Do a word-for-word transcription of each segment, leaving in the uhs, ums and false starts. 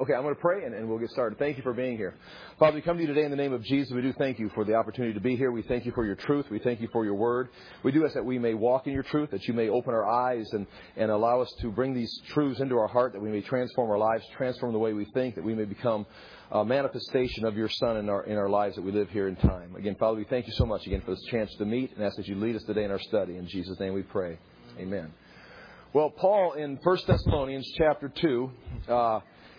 Okay, I'm going to pray and, and we'll get started. Thank you for being here. Father, we come to you today in the name of Jesus. We do thank you for the opportunity to be here. We thank you for your truth. We thank you for your word. We do ask that we may walk in your truth, that you may open our eyes and, and allow us to bring these truths into our heart, that we may transform our lives, transform the way we think, that we may become a manifestation of your Son in our in our lives that we live here in time. Again, Father, we thank you so much again for this chance to meet and ask that you lead us today in our study. In Jesus' name we pray. Amen. Well, Paul in First Thessalonians chapter two, uh,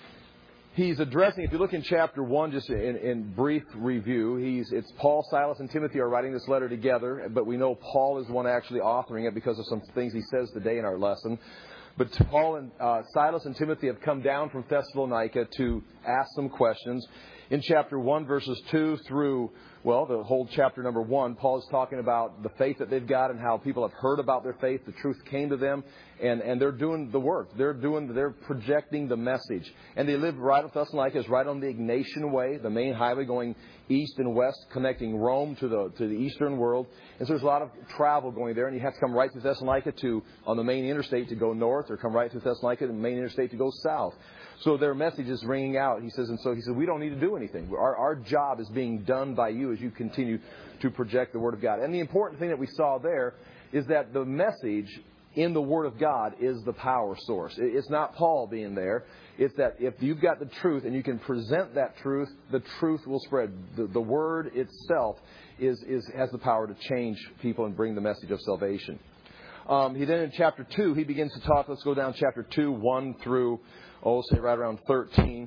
he's addressing, if you look in chapter one, just in, in brief review, he's it's Paul, Silas, and Timothy are writing this letter together, but we know Paul is the one actually authoring it because of some things he says today in our lesson. But Paul and uh, Silas and Timothy have come down from Thessalonica to ask some questions. In chapter one, verses two through, well, the whole chapter number one, Paul is talking about the faith that they've got and how people have heard about their faith. The truth came to them, and, and they're doing the work. They're doing, they're projecting the message. And they live right on Thessalonica, is right on the Ignatian Way, the main highway going east and west, connecting Rome to the to the eastern world. And so there's a lot of travel going there, and you have to come right through Thessalonica to on the main interstate to go north, or come right through Thessalonica to the main interstate to go south. So their message is ringing out. He says, and so he says, we don't need to do anything. Our, our job is being done by you as you continue to project the Word of God. And the important thing that we saw there is that the message in the Word of God is the power source. It's not Paul being there. It's that if you've got the truth and you can present that truth, the truth will spread. The, the Word itself is, is has the power to change people and bring the message of salvation. Um, he then in chapter two, he begins to talk. Let's go down chapter two, one through, oh, say right around thirteen.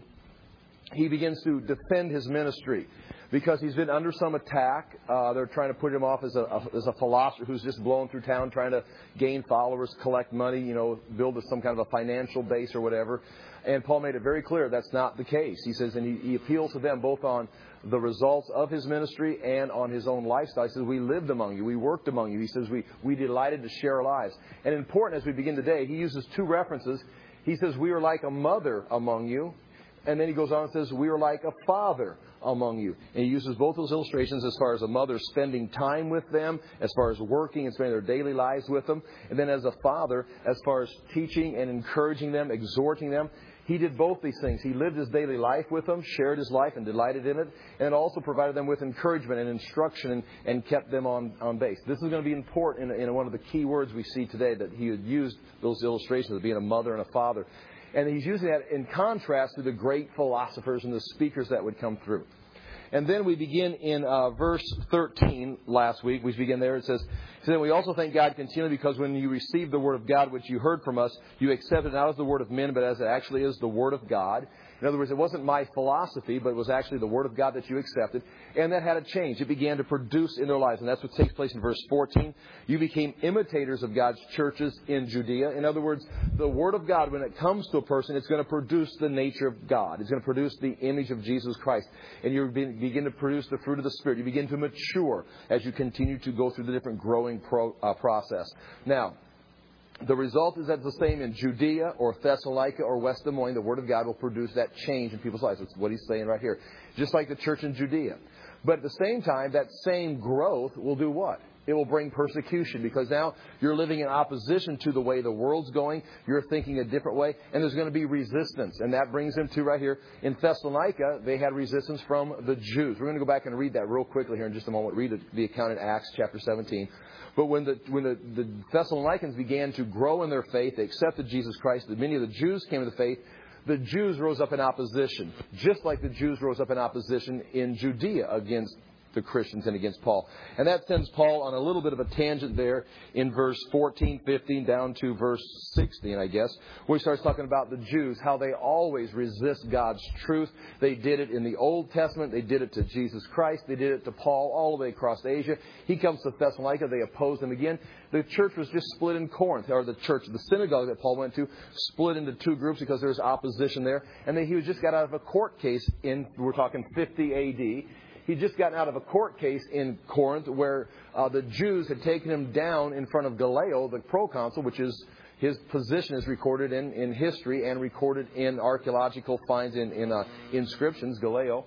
He begins to defend his ministry because he's been under some attack. Uh, they're trying to put him off as a, a as a philosopher who's just blowing through town trying to gain followers, collect money, you know, build some kind of a financial base or whatever. And Paul made it very clear that's not the case. He says, and he, he appeals to them both on the results of his ministry and on his own lifestyle. He says, we lived among you. We worked among you. He says, we, we delighted to share our lives. And important as we begin today, he uses two references. He says, we were like a mother among you. And then he goes on and says, we are like a father among you. And he uses both those illustrations as far as a mother spending time with them, as far as working and spending their daily lives with them. And then as a father, as far as teaching and encouraging them, exhorting them. He did both these things. He lived his daily life with them, shared his life and delighted in it, and also provided them with encouragement and instruction and, and kept them on, on base. This is going to be important in, in one of the key words we see today, that he had used those illustrations of being a mother and a father. And he's using that in contrast to the great philosophers and the speakers that would come through. And then we begin in uh, verse thirteen last week. We begin there. It says, then we also thank God continually because when you received the Word of God, which you heard from us, you accepted not as the Word of men, but as it actually is the Word of God. In other words, it wasn't my philosophy, but it was actually the Word of God that you accepted. And that had a change. It began to produce in their lives. And that's what takes place in verse fourteen. You became imitators of God's churches in Judea. In other words, the Word of God, when it comes to a person, it's going to produce the nature of God. It's going to produce the image of Jesus Christ. And you begin to produce the fruit of the Spirit. You begin to mature as you continue to go through the different growing pro, uh, process. Now, the result is that the same in Judea or Thessalonica or West Des Moines. The Word of God will produce that change in people's lives. That's what he's saying right here. Just like the church in Judea. But at the same time, that same growth will do what? It will bring persecution, because now you're living in opposition to the way the world's going. You're thinking a different way, and there's going to be resistance. And that brings them to right here. In Thessalonica, they had resistance from the Jews. We're going to go back and read that real quickly here in just a moment. Read the, the account in Acts chapter seventeen. But when the when the, the Thessalonians began to grow in their faith, they accepted Jesus Christ. Many of the Jews came to the faith. The Jews rose up in opposition, just like the Jews rose up in opposition in Judea against the Christians and against Paul. And that sends Paul on a little bit of a tangent there in verse fourteen, fifteen, down to verse sixteen, I guess, where he starts talking about the Jews, how they always resist God's truth. They did it in the Old Testament. They did it to Jesus Christ. They did it to Paul all the way across Asia. He comes to Thessalonica. They oppose him again. The church was just split in Corinth, or the church, the synagogue that Paul went to, split into two groups because there was opposition there. And then he was just got out of a court case in, we're talking fifty A D, He'd just gotten out of a court case in Corinth where uh, the Jews had taken him down in front of Gallio, the proconsul, which is his position is recorded in, in history and recorded in archaeological finds in, in uh, inscriptions, Gallio.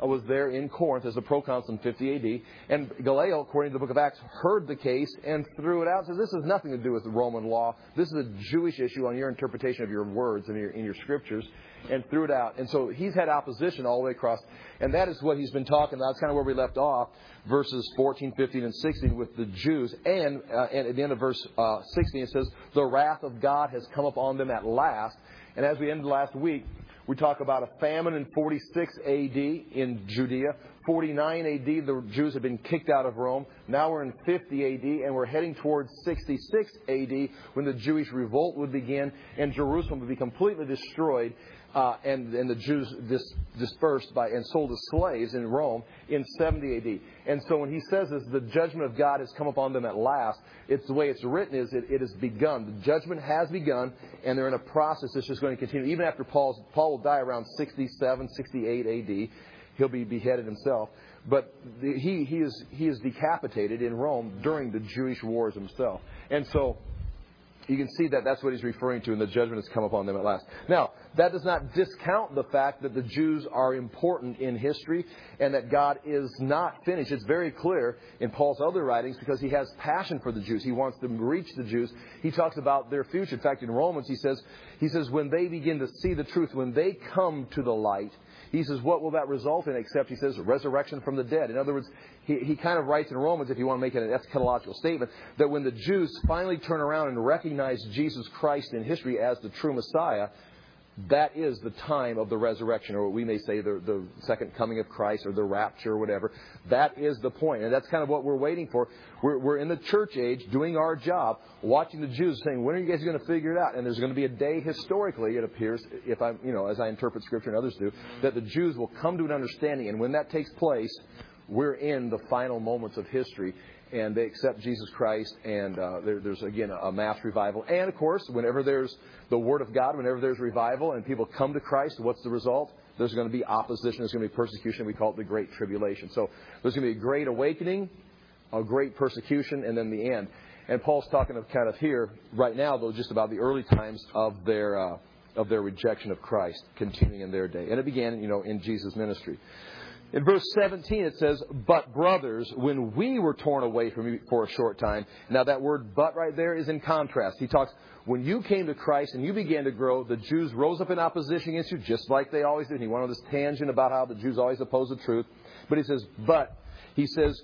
was there in Corinth as a proconsul in fifty A D. And Gallio, according to the book of Acts, heard the case and threw it out. Says, this has nothing to do with the Roman law. This is a Jewish issue on your interpretation of your words and your, in your scriptures. And threw it out. And so he's had opposition all the way across. And that is what he's been talking about. That's kind of where we left off. Verses fourteen, fifteen, and sixteen with the Jews. And, uh, and at the end of verse uh, sixteen it says, the wrath of God has come upon them at last. And as we ended last week, we talk about a famine in forty-six A D in Judea. forty-nine A D, the Jews had been kicked out of Rome. Now we're in fifty A D, and we're heading towards sixty-six A D when the Jewish revolt would begin and Jerusalem would be completely destroyed. Uh, and, and the Jews dis, dispersed by and sold as slaves in Rome in seventy A D. And so when he says this, the judgment of God has come upon them at last, it's the way it's written is it, it has begun. The judgment has begun, and they're in a process that's just going to continue. Even after Paul's, Paul will die around sixty-seven, sixty-eight A D. He'll be beheaded himself. But the, he, he, is, he is decapitated in Rome during the Jewish wars himself. And so you can see that that's what he's referring to, and the judgment has come upon them at last. Now, that does not discount the fact that the Jews are important in history and that God is not finished. It's very clear in Paul's other writings because he has passion for the Jews. He wants to reach the Jews. He talks about their future. In fact, in Romans, he says, he says, when they begin to see the truth, when they come to the light, he says, what will that result in? Except, he says, resurrection from the dead. In other words, he, he kind of writes in Romans, if you want to make it an eschatological statement, that when the Jews finally turn around and recognize Jesus Christ in history as the true Messiah, that is the time of the resurrection, or what we may say the, the second coming of Christ, or the rapture, or whatever. That is the point. And that's kind of what we're waiting for. We're, we're in the church age, doing our job, watching the Jews, saying, when are you guys going to figure it out? And there's going to be a day, historically, it appears, if I, you know, as I interpret Scripture and others do, that the Jews will come to an understanding. And when that takes place, we're in the final moments of history. And they accept Jesus Christ, and uh, there, there's, again, a mass revival. And, of course, whenever there's the Word of God, whenever there's revival and people come to Christ, what's the result? There's going to be opposition. There's going to be persecution. We call it the Great Tribulation. So there's going to be a great awakening, a great persecution, and then the end. And Paul's talking of kind of here, right now, though, just about the early times of their uh, of their rejection of Christ, continuing in their day. And it began, you know, in Jesus' ministry. In verse seventeen, it says, but brothers, when we were torn away from you for a short time. Now, that word but right there is in contrast. He talks, when you came to Christ and you began to grow, the Jews rose up in opposition against you, just like they always did. He went on this tangent about how the Jews always oppose the truth. But he says, but, he says,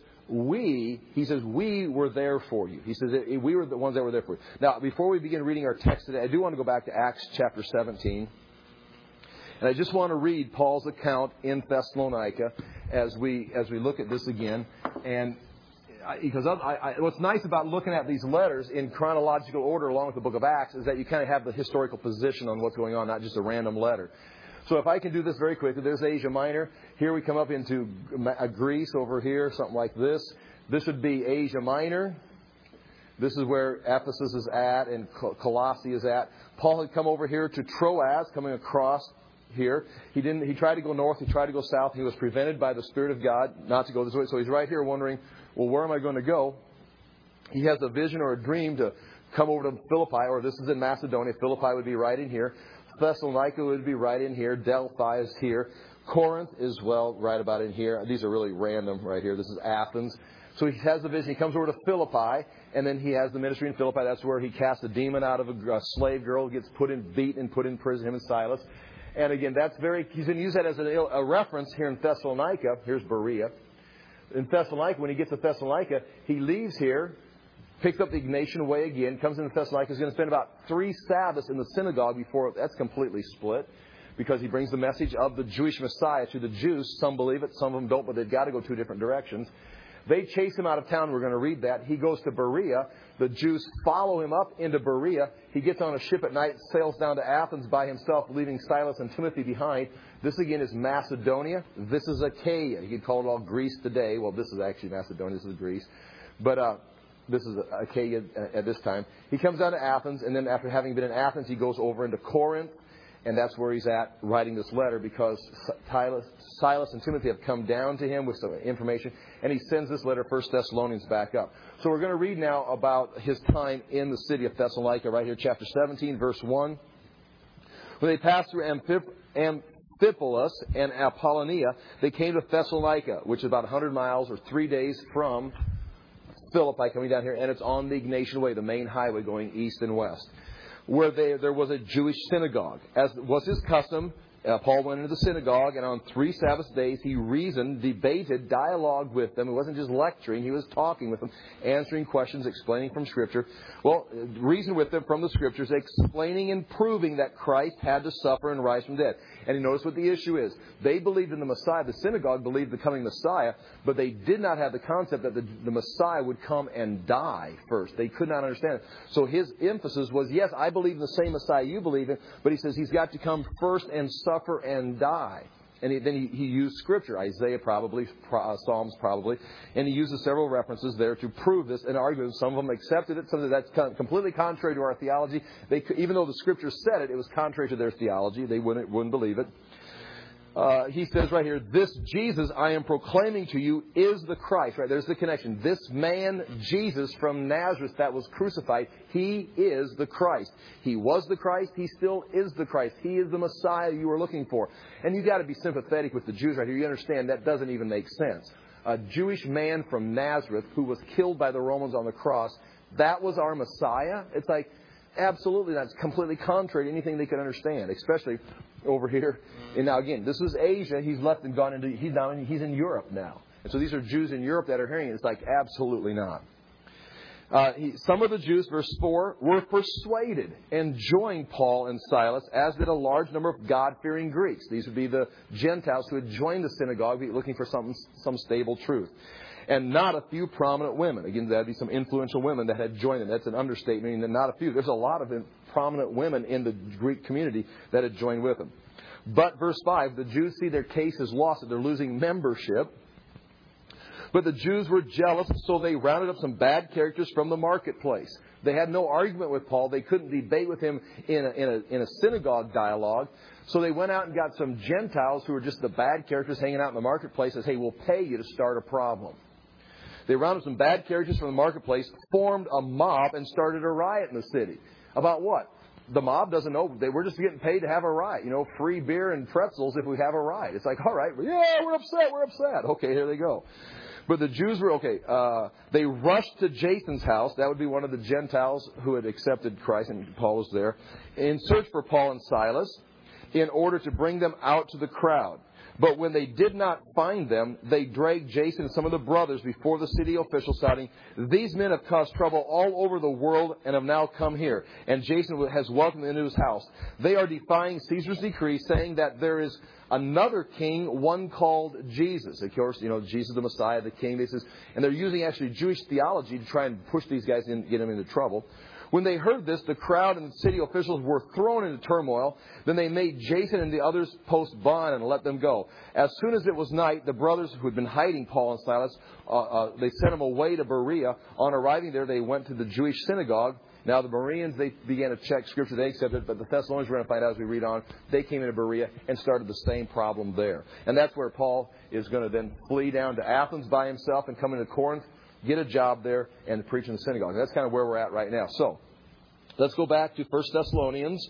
we, he says, we were there for you. He says, we were the ones that were there for you. Now, before we begin reading our text today, I do want to go back to Acts chapter seventeen. And I just want to read Paul's account in Thessalonica as we as we look at this again. And I, because I, I, what's nice about looking at these letters in chronological order along with the book of Acts is that you kind of have the historical position on what's going on, not just a random letter. So if I can do this very quickly, there's Asia Minor. Here we come up into Greece over here, something like this. This would be Asia Minor. This is where Ephesus is at and Colossae is at. Paul had come over here to Troas, coming across here. He didn't. He tried to go north. He tried to go south. He was prevented by the Spirit of God not to go this way. So he's right here wondering, well, where am I going to go? He has a vision or a dream to come over to Philippi, or this is in Macedonia. Philippi would be right in here. Thessalonica would be right in here. Delphi is here. Corinth is, well, right about in here. These are really random right here. This is Athens. So he has the vision. He comes over to Philippi, and then he has the ministry in Philippi. That's where he casts a demon out of a, a slave girl, gets put in, beaten, and put in prison, him and Silas. And again, that's very, he's going to use that as a, a reference here in Thessalonica. Here's Berea. In Thessalonica, when he gets to Thessalonica, he leaves here, picks up the Ignatian way again, comes into Thessalonica. He's going to spend about three Sabbaths in the synagogue before that's completely split, because he brings the message of the Jewish Messiah to the Jews. Some believe it, some of them don't, but they've got to go two different directions. They chase him out of town. We're going to read that. He goes to Berea. The Jews follow him up into Berea. He gets on a ship at night, sails down to Athens by himself, leaving Silas and Timothy behind. This again is Macedonia. This is Achaia. You could call it all Greece today. Well, this is actually Macedonia. This is Greece. But uh, this is Achaia at this time. He comes down to Athens, and then after having been in Athens, he goes over into Corinth. And that's where he's at writing this letter, because Silas and Timothy have come down to him with some information. And he sends this letter, First Thessalonians, back up. So we're going to read now about his time in the city of Thessalonica, right here, chapter seventeen, verse one. When they passed through Amphip- Amphipolis and Apollonia, they came to Thessalonica, which is about one hundred miles or three days from Philippi coming down here. And it's on the Ignatian Way, the main highway going east and west, where they, there was a Jewish synagogue. As was his custom, Uh, Paul went into the synagogue, and on three Sabbath days he reasoned, debated, dialogued with them. It wasn't just lecturing. He was talking with them, answering questions, explaining from Scripture. Well, reasoned with them from the Scriptures, explaining and proving that Christ had to suffer and rise from the dead. And you notice what the issue is. They believed in the Messiah. The synagogue believed the coming Messiah, but they did not have the concept that the, the Messiah would come and die first. They could not understand it. So his emphasis was, yes, I believe in the same Messiah you believe in, but he says he's got to come first and suffer and die. And he, then he, he used Scripture, Isaiah probably, uh, Psalms probably, and he uses several references there to prove this and argue it. Some of them accepted it, some of that's completely contrary to our theology. They, even though the Scripture said it, it was contrary to their theology. They wouldn't, wouldn't believe it. Uh, he says right here, this Jesus I am proclaiming to you is the Christ. Right, there's the connection. This man, Jesus from Nazareth that was crucified, he is the Christ. He was the Christ. He still is the Christ. He is the Messiah you were looking for. And you've got to be sympathetic with the Jews right here. You understand that doesn't even make sense. A Jewish man from Nazareth who was killed by the Romans on the cross, that was our Messiah? It's like, absolutely not. It's completely contrary to anything they could understand, especially over here. And now again, this is Asia. He's left and gone into, he's now in, he's in Europe now. And so these are Jews in Europe that are hearing it. It's like, absolutely not. Uh, he, some of the Jews, verse four, were persuaded and joined Paul and Silas, as did a large number of God-fearing Greeks. These would be the Gentiles who had joined the synagogue, looking for some, some stable truth. And not a few prominent women. Again, that would be some influential women that had joined them. That's an understatement, meaning that not a few. There's a lot of prominent women in the Greek community that had joined with them. But, verse five, the Jews see their case is lost, that they're losing membership. But the Jews were jealous, so they rounded up some bad characters from the marketplace. They had no argument with Paul. They couldn't debate with him in a, in a, in a synagogue dialogue. So they went out and got some Gentiles who were just the bad characters hanging out in the marketplace and says, hey, we'll pay you to start a problem. They rounded up some bad characters from the marketplace, formed a mob, and started a riot in the city. About what? The mob doesn't know. They were just getting paid to have a riot. You know, free beer and pretzels if we have a riot. It's like, all right, yeah, we're upset, we're upset. Okay, here they go. But the Jews were, okay, uh, they rushed to Jason's house. That would be one of the Gentiles who had accepted Christ, and Paul was there, in search for Paul and Silas in order to bring them out to the crowd. But when they did not find them, they dragged Jason and some of the brothers before the city officials, shouting, these men have caused trouble all over the world and have now come here. And Jason has welcomed them into his house. They are defying Caesar's decree, saying that there is another king, one called Jesus. Of course, you know, Jesus the Messiah, the king. This is, and they're using actually Jewish theology to try and push these guys in, get them into trouble. When they heard this, the crowd and the city officials were thrown into turmoil. Then they made Jason and the others post bond and let them go. As soon as it was night, the brothers who had been hiding Paul and Silas, uh, uh, they sent them away to Berea. On arriving there, they went to the Jewish synagogue. Now, the Bereans, they began to check Scripture. They accepted it, but the Thessalonians, we're going to find out as we read on, they came into Berea and started the same problem there. And that's where Paul is going to then flee down to Athens by himself and come into Corinth, get a job there, and preach in the synagogue. That's kind of where we're at right now. So, let's go back to First Thessalonians.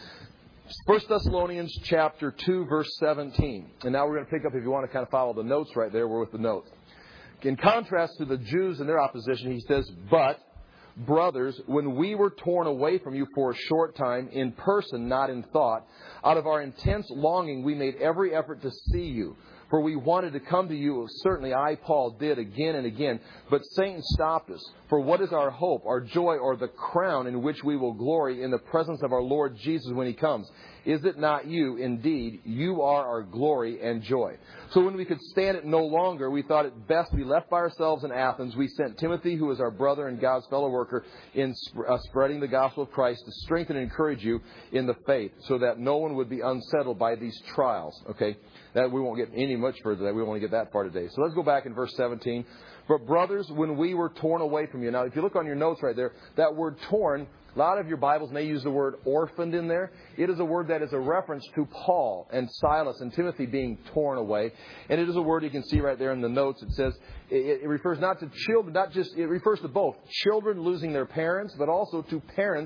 First Thessalonians chapter two, verse seventeen. And now we're going to pick up, if you want to kind of follow the notes right there, we're with the notes. In contrast to the Jews and their opposition, he says, but, brothers, when we were torn away from you for a short time, in person, not in thought, out of our intense longing, we made every effort to see you. For we wanted to come to you, certainly I, Paul, did again and again. But Satan stopped us. For what is our hope, our joy, or the crown in which we will glory in the presence of our Lord Jesus when He comes? Is it not you? Indeed, you are our glory and joy. So when we could stand it no longer, we thought it best to be left by ourselves in Athens. We sent Timothy, who is our brother and God's fellow worker, in sp- uh, spreading the gospel of Christ to strengthen and encourage you in the faith, so that no one would be unsettled by these trials. Okay? That we won't get any much further. That we won't get that far today. So let's go back in verse seventeen. But brothers, when we were torn away from you. Now, if you look on your notes right there, that word torn, a lot of your Bibles may use the word orphaned in there. It is a word that is a reference to Paul and Silas and Timothy being torn away. And it is a word you can see right there in the notes. It says, it, it refers not to children, not just, it refers to both children losing their parents, but also to parents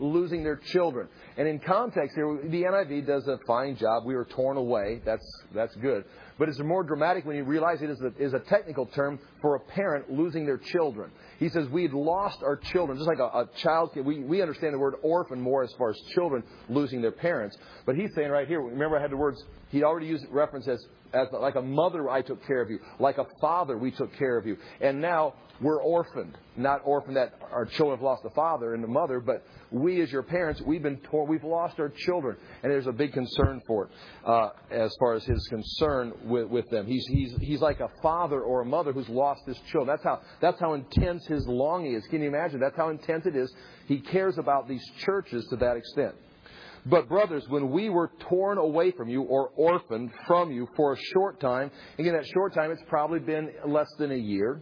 losing their children. And in context here, the N I V does a fine job. We were torn away. That's that's good. But it's more dramatic when you realize it is a, is a technical term for a parent losing their children. He says we'd lost our children, just like a, a child. We, we understand the word orphan more as far as children losing their parents. But he's saying right here, remember I had the words, he already used reference as, as like a mother I took care of you. Like a father we took care of you. And now we're orphaned. Not orphaned that our children have lost the father and the mother, but we as your parents, we've been torn, we've lost our children. And there's a big concern for it uh, as far as his concern with, with them. He's, he's, he's like a father or a mother who's lost his children. That's how, that's how intense his longing is. Can you imagine? That's how intense it is. He cares about these churches to that extent. But brothers, when we were torn away from you or orphaned from you for a short time, again, that short time, it's probably been less than a year.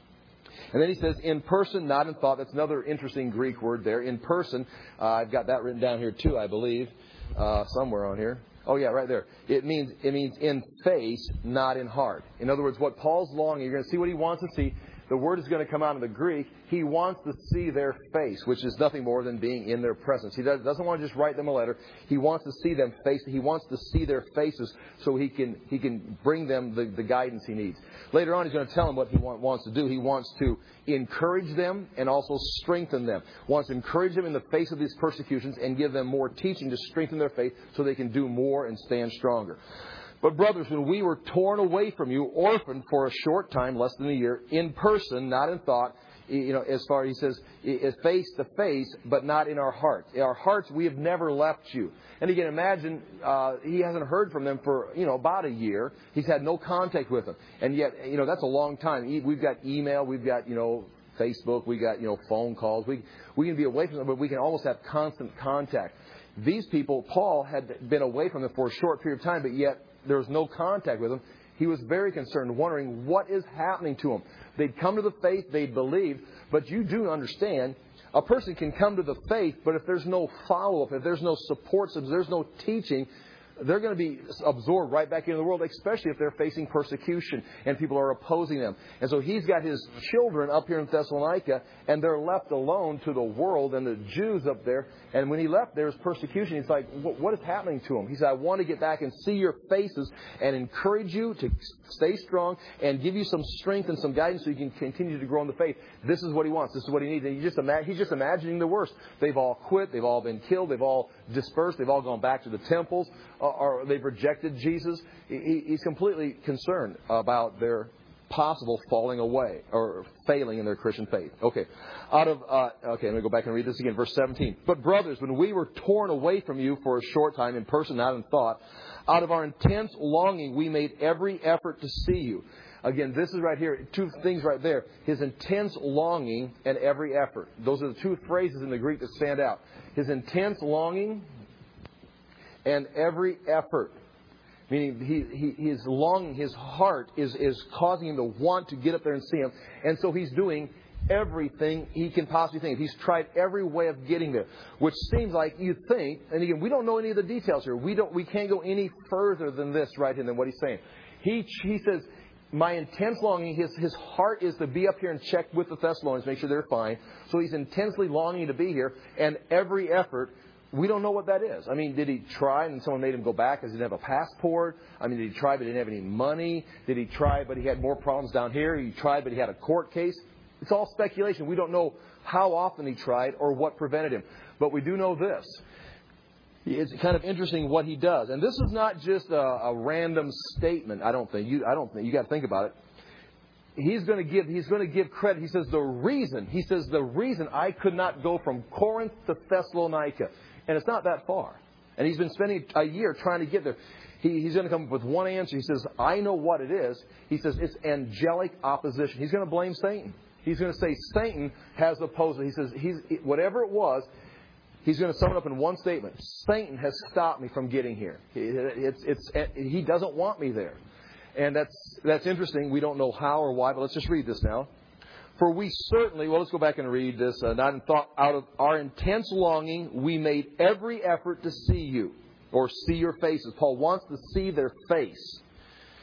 And then he says, in person, not in thought. That's another interesting Greek word there. In person, uh, I've got that written down here too, I believe, uh, somewhere on here. Oh, yeah, right there. It means it means in face, not in heart. In other words, what Paul's longing, you're going to see what he wants to see. The word is going to come out of the Greek. He wants to see their face, which is nothing more than being in their presence. He doesn't want to just write them a letter. He wants to see them face. He wants to see their faces so he can he can bring them the, the guidance he needs. Later on, he's going to tell them what he want, wants to do. He wants to encourage them and also strengthen them. Wants to encourage them in the face of these persecutions and give them more teaching to strengthen their faith so they can do more and stand stronger. But brothers, when we were torn away from you, orphaned for a short time, less than a year, in person, not in thought, you know, as far as he says, face to face, but not in our hearts. In our hearts, we have never left you. And again, imagine uh, he hasn't heard from them for, you know, about a year. He's had no contact with them. And yet, you know, that's a long time. We've got email, we've got, you know, Facebook, we got, you know, phone calls. We we can be away from them, but we can almost have constant contact. These people, Paul had been away from them for a short period of time, but yet there was no contact with them. He was very concerned, wondering what is happening to them. They'd come to the faith, they'd believe, but you do understand, a person can come to the faith, but if there's no follow-up, if there's no support, if there's no teaching, they're going to be absorbed right back into the world, especially if they're facing persecution and people are opposing them. And so he's got his children up here in Thessalonica, and they're left alone to the world and the Jews up there. And when he left, there was persecution. He's like, what is happening to him? He said, I want to get back and see your faces and encourage you to stay strong and give you some strength and some guidance so you can continue to grow in the faith. This is what he wants. This is what he needs. And he just ima- he's just imagining the worst. They've all quit. They've all been killed. They've all dispersed. They've all gone back to the temples. Or they've rejected Jesus. He's completely concerned about their possible falling away or failing in their Christian faith. Okay, out of uh, okay, let me go back and read this again. Verse seventeen. But brothers, when we were torn away from you for a short time in person, not in thought, out of our intense longing, we made every effort to see you. Again, this is right here, two things right there. His intense longing and every effort. Those are the two phrases in the Greek that stand out. His intense longing and every effort. Meaning he, he, his longing, his heart is, is causing him to want to get up there and see him. And so he's doing everything he can possibly think. He's tried every way of getting there. Which seems like you think, and again, we don't know any of the details here. We don't, we can't go any further than this right here, than what he's saying. He, he says, my intense longing, his, his heart is to be up here and check with the Thessalonians, make sure they're fine. So he's intensely longing to be here. And every effort, we don't know what that is. I mean, did he try and someone made him go back because he didn't have a passport? I mean, did he try but he didn't have any money? Did he try but he had more problems down here? He tried but he had a court case? It's all speculation. We don't know how often he tried or what prevented him. But we do know this. It's kind of interesting what he does. And this is not just a, a random statement, I don't think. You, I don't think. You got to think about it. He's going to give, he's going to give credit. He says the reason, he says the reason I could not go from Corinth to Thessalonica. And it's not that far. And he's been spending a year trying to get there. He, he's going to come up with one answer. He says, I know what it is. He says, it's angelic opposition. He's going to blame Satan. He's going to say Satan has opposed it. He says, he's, whatever it was, he's going to sum it up in one statement. Satan has stopped me from getting here. It's, it's, he doesn't want me there. And that's, that's interesting. We don't know how or why, but let's just read this now. For we certainly, well, let's go back and read this. Uh, not in thought, out of our intense longing, we made every effort to see you, or see your faces. Paul wants to see their face.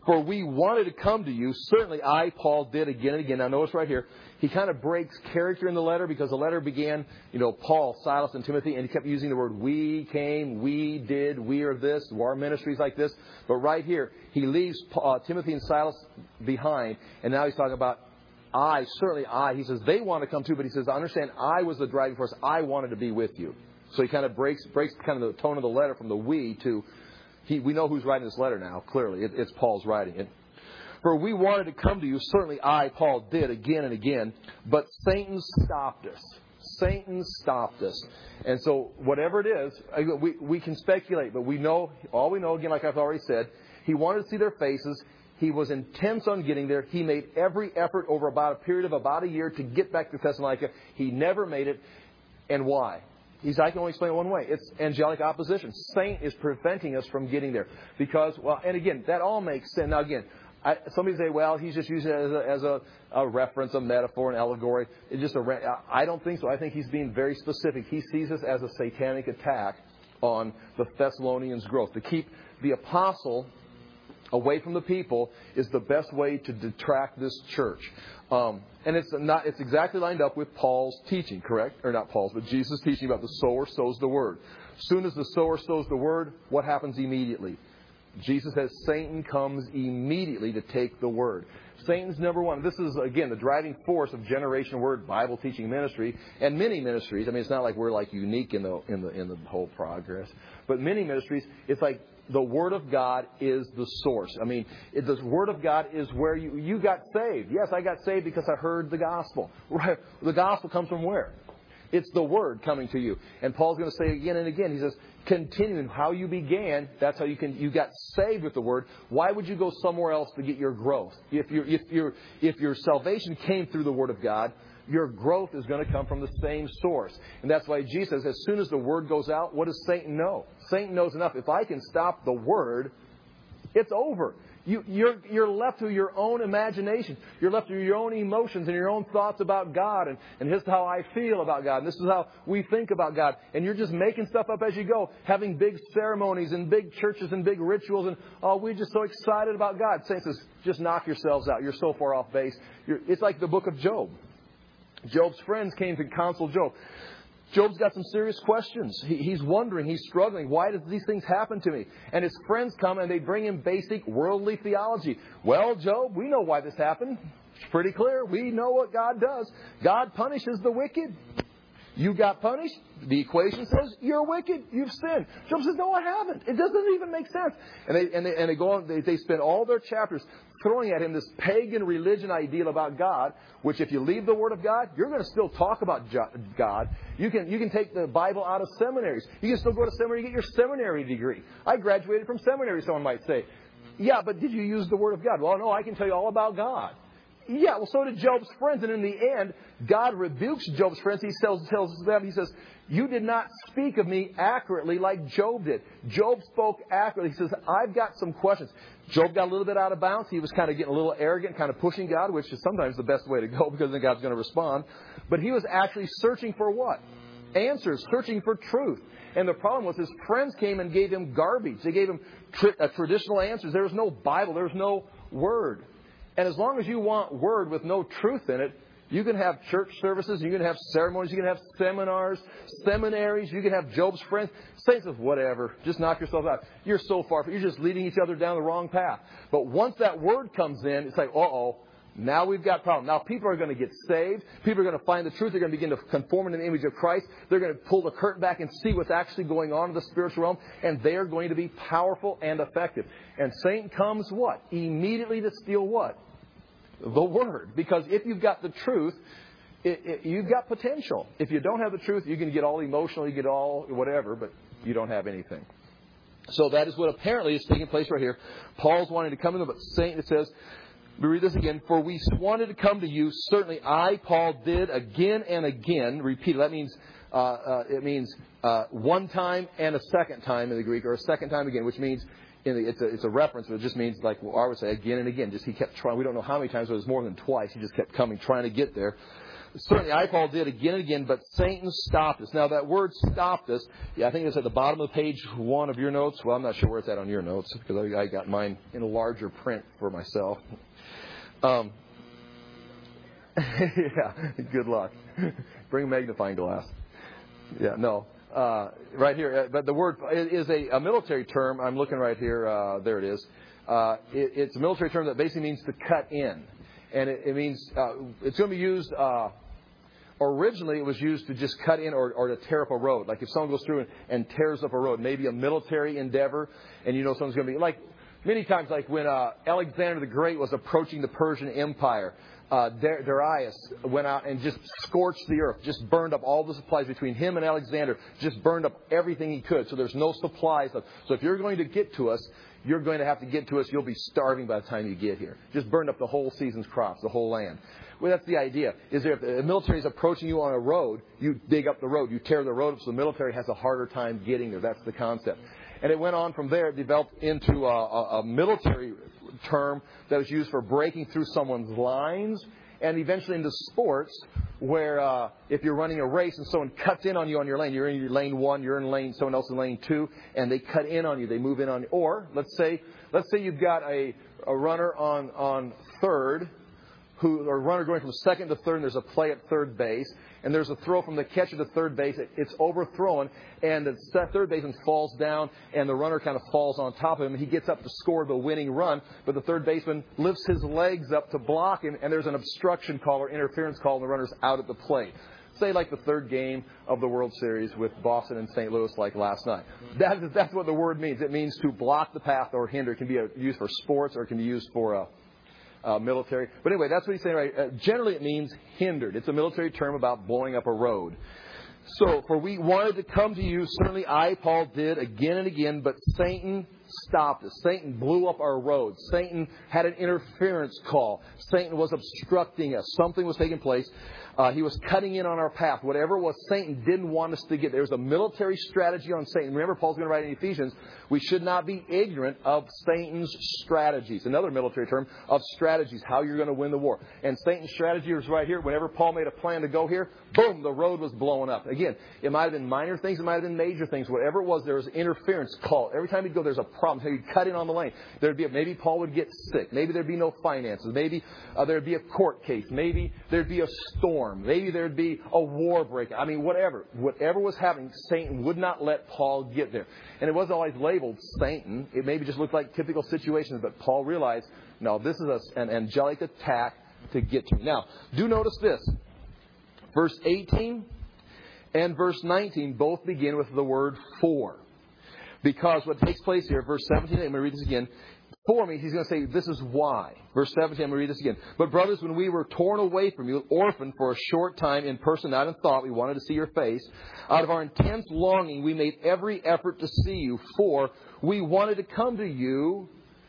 For we wanted to come to you. Certainly I, Paul, did again and again. Now notice right here, he kind of breaks character in the letter because the letter began, you know, Paul, Silas, and Timothy, and he kept using the word we came, we did, we are this, our ministries like this. But right here, he leaves uh, Timothy and Silas behind, and now he's talking about I, certainly I. He says they want to come too, but he says, understand, I was the driving force. I wanted to be with you. So he kind of breaks breaks kind of the tone of the letter from the we to he. We know who's writing this letter now, clearly. It, it's Paul's writing it. For we wanted to come to you, certainly I, Paul, did again and again, but Satan stopped us. Satan stopped us. And so whatever it is, we, we can speculate, but we know, all we know, again, like I've already said, he wanted to see their faces. He was intense on getting there. He made every effort over about a period of about a year to get back to Thessalonica. He never made it. And why? He's, I can only explain it one way. It's angelic opposition. Satan is preventing us from getting there. Because, well, and again, that all makes sense. Now, again, I, somebody say, well, he's just using it as a, as a, a reference, a metaphor, an allegory. It's just a. I don't think so. I think he's being very specific. He sees this as a satanic attack on the Thessalonians' growth. To keep the apostle away from the people is the best way to detract this church. Um, and it's not. It's exactly lined up with Paul's teaching, correct? Or not Paul's, but Jesus' teaching about the sower sows the word. As soon as the sower sows the word, what happens immediately? Jesus says Satan comes immediately to take the word. Satan's number one. This is, again, the driving force of Generation Word Bible teaching ministry and many ministries. I mean, it's not like we're like unique in the in the in the whole progress, but many ministries, it's like the Word of God is the source. I mean, it, the Word of God is where you you got saved. Yes, I got saved because I heard the gospel. Right? The gospel comes from where? It's the Word coming to you. And Paul's going to say again and again, he says, continuing how you began, that's how you can you got saved with the Word. Why would you go somewhere else to get your growth? If your if your if your salvation came through the Word of God, your growth is going to come from the same source. And that's why Jesus says, as soon as the Word goes out, what does Satan know? Satan knows enough. If I can stop the Word, it's over. You, you're, you're left to your own imagination. You're left to your own emotions and your own thoughts about God. And, and this is how I feel about God. And this is how we think about God. And you're just making stuff up as you go, having big ceremonies and big churches and big rituals. And, oh, we're just so excited about God. Satan says, just knock yourselves out. You're so far off base. You're, it's like the book of Job. Job's friends came to counsel Job. Job's got some serious questions. He, he's wondering, he's struggling. Why do these things happen to me? And his friends come and they bring him basic worldly theology. Well, Job, we know why this happened. It's pretty clear. We know what God does. God punishes the wicked. You got punished. The equation says you're wicked. You've sinned. Job says, no, I haven't. It doesn't even make sense. And they and they, and they go on. They, they spend all their chapters throwing at him this pagan religion ideal about God, which if you leave the Word of God, you're going to still talk about God. You can you can take the Bible out of seminaries. You can still go to seminary and get your seminary degree. I graduated from seminary, someone might say. Yeah, but did you use the Word of God? Well, no, I can tell you all about God. Yeah, well, so did Job's friends. And in the end, God rebukes Job's friends. He tells, tells them, he says, you did not speak of me accurately like Job did. Job spoke accurately. He says, I've got some questions. Job got a little bit out of bounds. He was kind of getting a little arrogant, kind of pushing God, which is sometimes the best way to go because then God's going to respond. But he was actually searching for what? Answers, searching for truth. And the problem was his friends came and gave him garbage. They gave him tri- uh, traditional answers. There was no Bible. There was no Word. And as long as you want Word with no truth in it, you can have church services, you can have ceremonies, you can have seminars, seminaries, you can have Job's friends. Satan says, whatever, just knock yourself out. You're so far, you're just leading each other down the wrong path. But once that Word comes in, it's like, uh-oh, now we've got a problem. Now people are going to get saved. People are going to find the truth. They're going to begin to conform in the image of Christ. They're going to pull the curtain back and see what's actually going on in the spiritual realm. And they are going to be powerful and effective. And Satan comes what? Immediately to steal what? The Word. Because if you've got the truth, it, it, you've got potential. If you don't have the truth, you can get all emotional, you get all whatever, but you don't have anything. So that is what apparently is taking place right here. Paul's wanting to come in, but Satan, it says, we read this again. For we wanted to come to you. Certainly I, Paul, did again and again. Repeat. That means uh, uh, it means uh, one time and a second time in the Greek, or a second time again, which means in the, it's a it's a reference, but it just means like well, I would say again and again. Just he kept trying. We don't know how many times, but it was more than twice. He just kept coming, trying to get there. certainly I, Paul, did again and again, but Satan stopped us. Now, that word stopped us, yeah, I think it's at the bottom of page one of your notes. Well, I'm not sure where it's at on your notes, because I, I got mine in a larger print for myself. Um, yeah, good luck. Bring a magnifying glass. Yeah, no. Uh, right here, but the word is a, a military term. I'm looking right here. Uh, there it is. Uh, it, it's a military term that basically means to cut in. And it, it means uh, it's going to be used, uh, originally it was used to just cut in or, or to tear up a road. Like if someone goes through and, and tears up a road, maybe a military endeavor, and you know someone's going to be, like many times like when uh, Alexander the Great was approaching the Persian Empire, uh, Darius went out and just scorched the earth, just burned up all the supplies between him and Alexander, just burned up everything he could. So there's no supplies left. So if you're going to get to us, you're going to have to get to us. You'll be starving by the time you get here. Just burned up the whole season's crops, the whole land. Well, that's the idea. Is there, if the military is approaching you on a road, you dig up the road. You tear the road up so the military has a harder time getting there. That's the concept. And it went on from there. It developed into a, a, a military term that was used for breaking through someone's lines, and eventually into sports where uh, if you're running a race and someone cuts in on you on your lane, you're in your lane one, you're in lane, someone else in lane two, and they cut in on you, they move in on you. Or let's say let's say you've got a, a runner on, on third, who or a runner going from second to third, and there's a play at third base, and there's a throw from the catcher to third base. It, it's overthrown, and the third baseman falls down, and the runner kind of falls on top of him, and he gets up to score the winning run, but the third baseman lifts his legs up to block him, and there's an obstruction call or interference call, and the runner's out at the plate. Say like the third game of the World Series with Boston and Saint Louis like last night. That is, that's what the word means. It means to block the path or hinder. It can be used for sports or it can be used for uh, uh, military. But anyway, that's what he's saying, right? Uh, generally, it means hindered. It's a military term about blowing up a road. So, for we wanted to come to you, certainly I, Paul, did again and again, but Satan stopped us. Satan blew up our road. Satan had an interference call. Satan was obstructing us. Something was taking place. Uh, he was cutting in on our path. Whatever it was, Satan didn't want us to get. There was a military strategy on Satan. Remember, Paul's going to write in Ephesians, we should not be ignorant of Satan's strategies. Another military term of strategies, how you're going to win the war. And Satan's strategy was right here. Whenever Paul made a plan to go here, boom, the road was blowing up. Again, it might have been minor things. It might have been major things. Whatever it was, there was interference call. Every time he'd go, there's a problem. So he'd cut in on the lane. There'd be a, maybe Paul would get sick. Maybe there'd be no finances. Maybe uh, there'd be a court case. Maybe there'd be a storm. Maybe there'd be a war break. I mean, whatever. Whatever was happening, Satan would not let Paul get there. And it wasn't always labeled Satan. It maybe just looked like typical situations. But Paul realized, no, this is a, an angelic attack to get to me. Now, do notice this. Verse eighteen and verse nineteen both begin with the word for. Because what takes place here, verse seventeen, I'm going to read this again. For me, he's going to say, this is why. Verse seventeen, I'm going to read this again. But brothers, when we were torn away from you, orphaned for a short time in person, not in thought, we wanted to see your face. Out of our intense longing, we made every effort to see you. For we wanted to come to you.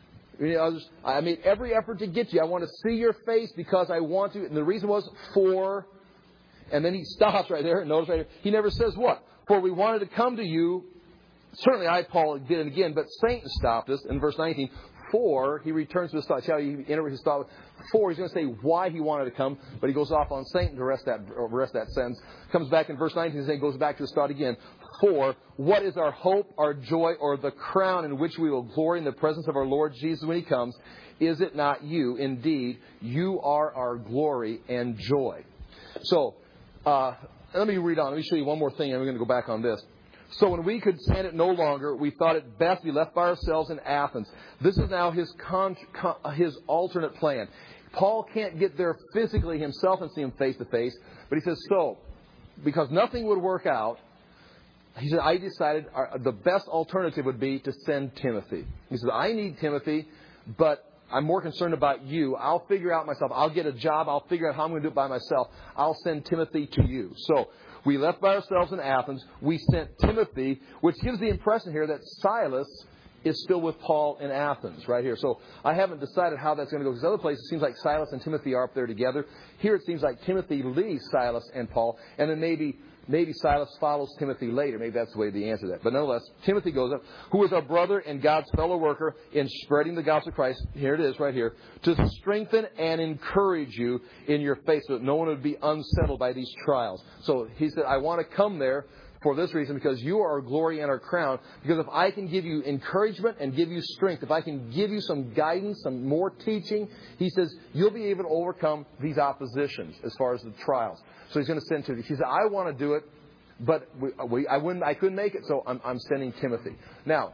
I made every effort to get you. I want to see your face because I want to. And the reason was for. And then he stops right there. Notice right here. He never says what. For we wanted to come to you. Certainly I, Paul, did it again. But Satan stopped us in verse nineteen. For, he returns to his thought. See how he entered his thought? For, he's going to say why he wanted to come. But he goes off on Satan to rest that, rest that sentence. Comes back in verse nineteen and goes back to his thought again. For, what is our hope, our joy, or the crown in which we will glory in the presence of our Lord Jesus when He comes? Is it not you? Indeed, you are our glory and joy. So, uh, let me read on. Let me show you one more thing, and we're going to go back on this. So when we could stand it no longer, we thought it best to be left by ourselves in Athens. This is now his con- con- his alternate plan. Paul can't get there physically himself and see him face to face, but he says, so, because nothing would work out, he said, I decided our, the best alternative would be to send Timothy. He said, I need Timothy, but I'm more concerned about you. I'll figure out myself. I'll get a job. I'll figure out how I'm going to do it by myself. I'll send Timothy to you. So we left by ourselves in Athens. We sent Timothy, which gives the impression here that Silas is still with Paul in Athens, right here. So I haven't decided how that's going to go. Because other places, it seems like Silas and Timothy are up there together. Here it seems like Timothy leaves Silas and Paul, and then maybe Maybe Silas follows Timothy later. Maybe that's the way to answer that. But nonetheless, Timothy goes up, who is our brother and God's fellow worker in spreading the gospel of Christ. Here it is right here. To strengthen and encourage you in your faith so that no one would be unsettled by these trials. So he said, I want to come there for this reason, because you are our glory and our crown. Because if I can give you encouragement and give you strength, if I can give you some guidance, some more teaching, he says, you'll be able to overcome these oppositions as far as the trials. So he's going to send Timothy. He said, I want to do it, but we, we, I wouldn't, I couldn't make it, so I'm, I'm sending Timothy. Now,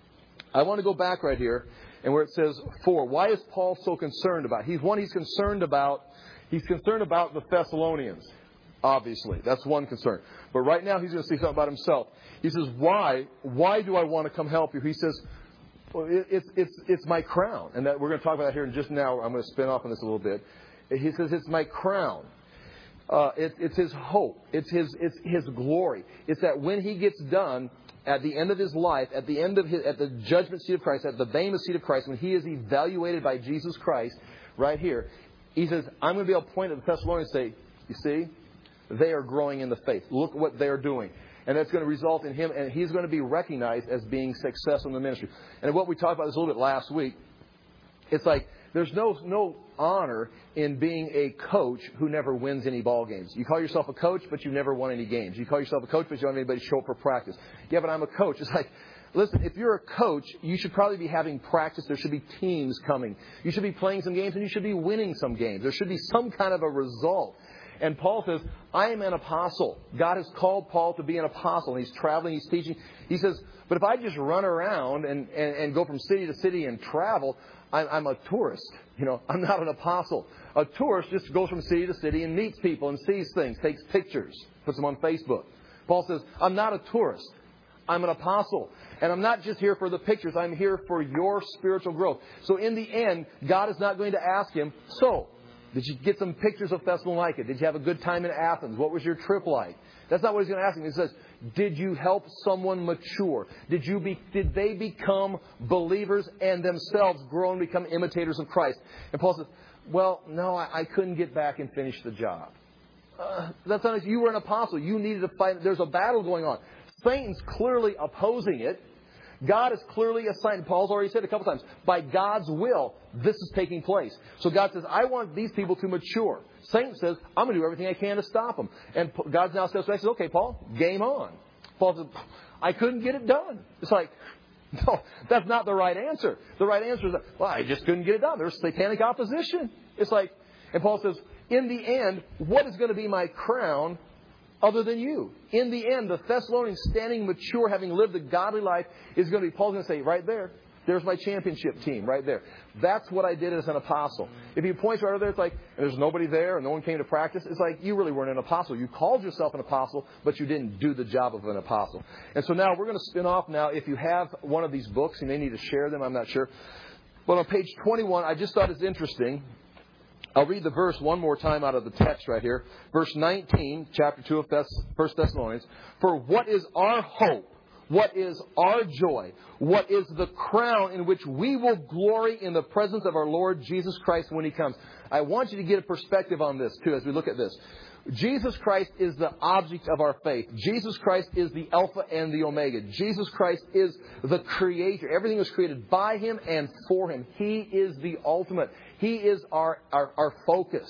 I want to go back right here, and where it says for. Why is Paul so concerned about it? He's one. He's concerned about. He's concerned about the Thessalonians. Obviously, that's one concern. But right now, he's going to say something about himself. He says, "Why? Why do I want to come help you?" He says, "Well, it, it's it's it's my crown," and that we're going to talk about that here in just now. I'm going to spin off on this a little bit. He says, "It's my crown. Uh, it, it's his hope. It's his it's his glory. It's that when he gets done." At the end of his life, at the end of his, at the judgment seat of Christ, at the bema seat of Christ, when he is evaluated by Jesus Christ, right here, he says, I'm going to be able to point at the Thessalonians and say, you see, they are growing in the faith. Look what they're doing. And that's going to result in him, and he's going to be recognized as being successful in the ministry. And what we talked about this a little bit last week, it's like, there's no no honor in being a coach who never wins any ball games. You call yourself a coach, but you've never won any games. You call yourself a coach, but you don't have anybody show up for practice. Yeah, but I'm a coach. It's like, listen, if you're a coach, you should probably be having practice. There should be teams coming. You should be playing some games, and you should be winning some games. There should be some kind of a result. And Paul says, I am an apostle. God has called Paul to be an apostle. And he's traveling, he's teaching. He says, but if I just run around and, and, and go from city to city and travel, I'm, I'm a tourist. You know, I'm not an apostle. A tourist just goes from city to city and meets people and sees things, takes pictures, puts them on Facebook. Paul says, I'm not a tourist. I'm an apostle. And I'm not just here for the pictures. I'm here for your spiritual growth. So in the end, God is not going to ask him, so, did you get some pictures of Thessalonica? Did you have a good time in Athens? What was your trip like? That's not what he's going to ask him. He says, did you help someone mature? Did you be, did they become believers and themselves grow and become imitators of Christ? And Paul says, well, no, I, I couldn't get back and finish the job. Uh, that's not, you were an apostle. You needed to fight. There's a battle going on. Satan's clearly opposing it. God is clearly assigned. Paul's already said a couple times, by God's will, this is taking place. So God says, I want these people to mature. Satan says, I'm going to do everything I can to stop them. And God now says, okay, Paul, game on. Paul says, I couldn't get it done. It's like, no, that's not the right answer. The right answer is, well, I just couldn't get it done. There's satanic opposition. It's like, and Paul says, in the end, what is going to be my crown other than you? In the end, the Thessalonians standing mature, having lived a godly life, is going to be, Paul's going to say, right there, there's my championship team, right there. That's what I did as an apostle. If he points right over there, it's like, and there's nobody there and no one came to practice, it's like, you really weren't an apostle. You called yourself an apostle, but you didn't do the job of an apostle. And so now we're going to spin off now. If you have one of these books, you may need to share them, I'm not sure. But on page twenty-one, I just thought it's interesting. I'll read the verse one more time out of the text right here. Verse nineteen, chapter two of First Thessalonians. For what is our hope? What is our joy? What is the crown in which we will glory in the presence of our Lord Jesus Christ when He comes? I want you to get a perspective on this, too, as we look at this. Jesus Christ is the object of our faith. Jesus Christ is the Alpha and the Omega. Jesus Christ is the Creator. Everything was created by Him and for Him. He is the ultimate. He is our, our, our focus.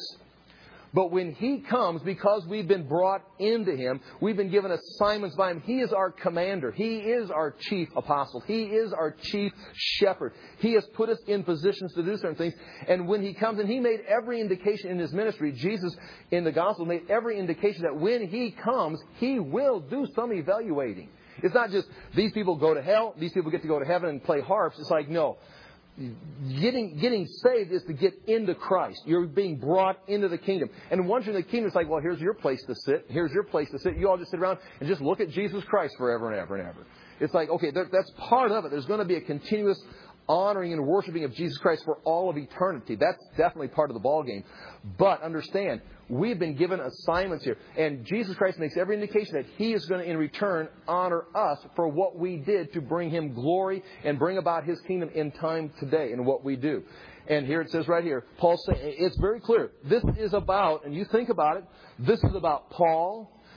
But when He comes, because we've been brought into Him, we've been given assignments by Him. He is our commander. He is our chief apostle. He is our chief shepherd. He has put us in positions to do certain things. And when He comes, and He made every indication in His ministry, Jesus in the gospel made every indication that when He comes, He will do some evaluating. It's not just these people go to hell, these people get to go to heaven and play harps. It's like, no. Getting getting saved is to get into Christ. You're being brought into the kingdom. And once you're in the kingdom, it's like, well, here's your place to sit. Here's your place to sit. You all just sit around and just look at Jesus Christ forever and ever and ever. It's like, okay, that, that's part of it. There's going to be a continuous honoring and worshiping of Jesus Christ for all of eternity. That's definitely part of the ballgame. But understand, we've been given assignments here. And Jesus Christ makes every indication that He is going to, in return, honor us for what we did to bring Him glory and bring about His kingdom in time today in what we do. And here it says right here, Paul saying, it's very clear. This is about, and you think about it, this is about Paul.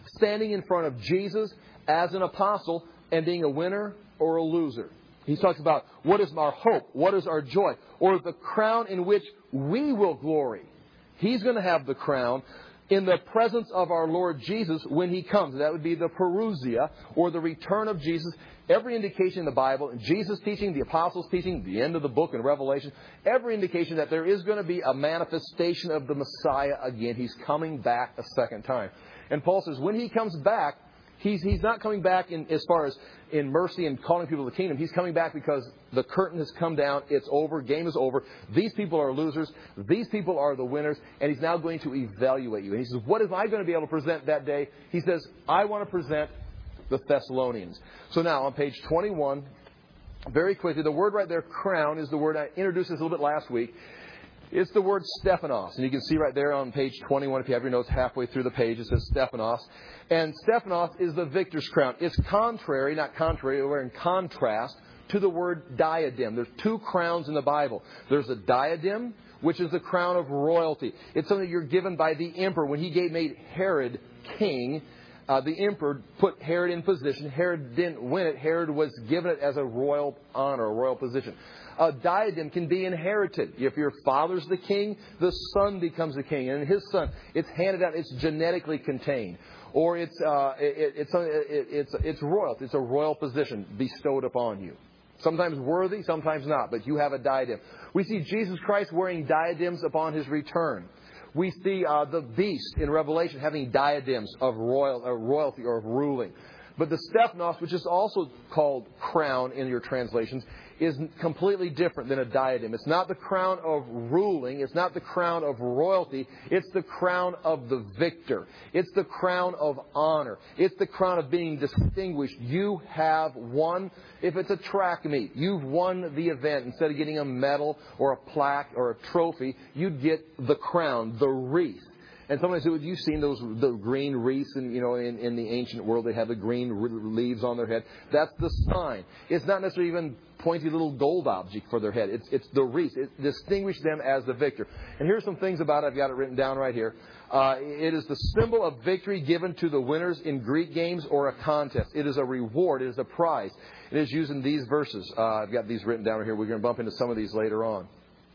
standing in front of Jesus as an apostle and being a winner or a loser. He talks about what is our hope, what is our joy, or the crown in which we will glory. He's going to have the crown in the presence of our Lord Jesus when He comes. That would be the parousia, or the return of Jesus. Every indication in the Bible, in Jesus' teaching, the Apostles' teaching, the end of the book in Revelation, every indication that there is going to be a manifestation of the Messiah again. He's coming back a second time. And Paul says when He comes back, He's, he's not coming back in, as far as in mercy and calling people to the kingdom. He's coming back because the curtain has come down. It's over. Game is over. These people are losers. These people are the winners. And He's now going to evaluate you. And He says, what am I going to be able to present that day? He says, I want to present the Thessalonians. So now on page twenty-one, very quickly, the word right there, crown, is the word I introduced this a little bit last week. It's the word Stephanos. And you can see right there on page twenty-one, if you have your notes halfway through the page, it says Stephanos. And Stephanos is the victor's crown. It's contrary, not contrary, we're in contrast to the word diadem. There's two crowns in the Bible. There's a diadem, which is the crown of royalty. It's something you're given by the emperor. When he gave, made Herod king, uh, the emperor put Herod in position. Herod didn't win it. Herod was given it as a royal honor, a royal position. A diadem can be inherited. If your father's the king, the son becomes the king. And his son, it's handed out, it's genetically contained. Or it's, uh, it, it's, it, it's, it's royalty. It's a royal position bestowed upon you. Sometimes worthy, sometimes not, but you have a diadem. We see Jesus Christ wearing diadems upon His return. We see uh, the beast in Revelation having diadems of royal, uh, royalty or of ruling. But the Stephanos, which is also called crown in your translations, is completely different than a diadem. It's not the crown of ruling. It's not the crown of royalty. It's the crown of the victor. It's the crown of honor. It's the crown of being distinguished. You have won. If it's a track meet, you've won the event. Instead of getting a medal or a plaque or a trophy, you'd get the crown, the wreath. And sometimes you've seen those the green wreaths, and you know, in, in the ancient world, they have the green leaves on their head. That's the sign. It's not necessarily even pointy little gold object for their head. It's it's the wreath. It distinguishes them as the victor. And here's some things about it. I've got it written down right here. Uh, it is the symbol of victory given to the winners in Greek games or a contest. It is a reward. It is a prize. It is used in these verses. Uh, I've got these written down right here. We're going to bump into some of these later on.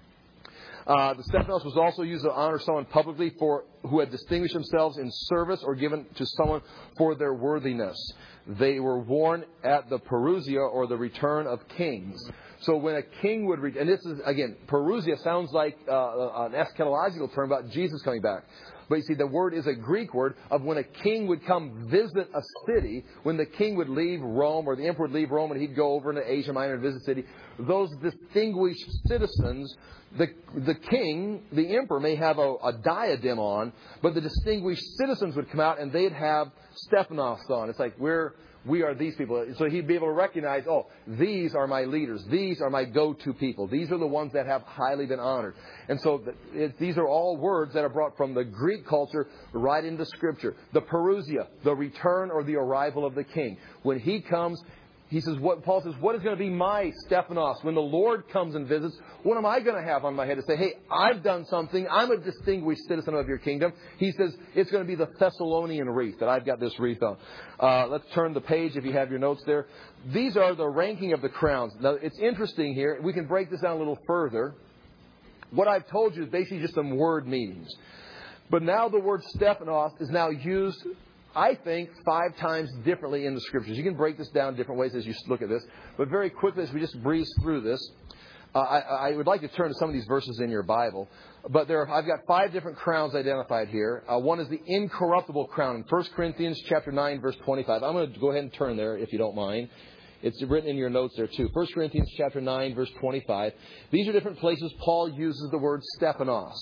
Uh, the Stephanos was also used to honor someone publicly for who had distinguished themselves in service or given to someone for their worthiness. They were worn at the parousia, or the return of kings. So when a king would, re- and this is, again, parousia sounds like uh, an eschatological term about Jesus coming back. But you see, the word is a Greek word of when a king would come visit a city, when the king would leave Rome, or the emperor would leave Rome and he'd go over into Asia Minor and visit a city. Those distinguished citizens, the the king, the emperor, may have a, a diadem on, but the distinguished citizens would come out and they'd have Stephanos on. It's like, we're... We are these people. So he'd be able to recognize, oh, these are my leaders. These are my go-to people. These are the ones that have highly been honored. And so it, these are all words that are brought from the Greek culture right into Scripture. The parousia, the return or the arrival of the king. When he comes, he says, what Paul says, what is going to be my Stephanos? When the Lord comes and visits, what am I going to have on my head to say, hey, I've done something. I'm a distinguished citizen of your kingdom. He says, it's going to be the Thessalonian wreath that I've got this wreath on. Uh, let's turn the page if you have your notes there. These are the ranking of the crowns. Now, it's interesting here. We can break this down a little further. What I've told you is basically just some word meanings. But now the word Stephanos is now used, I think, five times differently in the Scriptures. You can break this down different ways as you look at this. But very quickly, as we just breeze through this, uh, I, I would like to turn to some of these verses in your Bible. But there, are, I've got five different crowns identified here. Uh, one is the incorruptible crown in First Corinthians chapter nine, verse twenty-five. I'm going to go ahead and turn there, if you don't mind. It's written in your notes there, too. First Corinthians chapter nine, verse twenty-five. These are different places Paul uses the word Stephanos.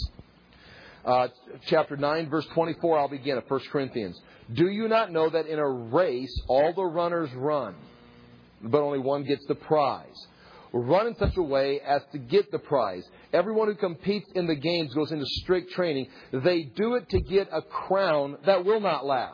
Uh, chapter nine, verse twenty-four, I'll begin at First Corinthians. Do you not know that in a race all the runners run, but only one gets the prize? Run in such a way as to get the prize. Everyone who competes in the games goes into strict training. They do it to get a crown that will not last,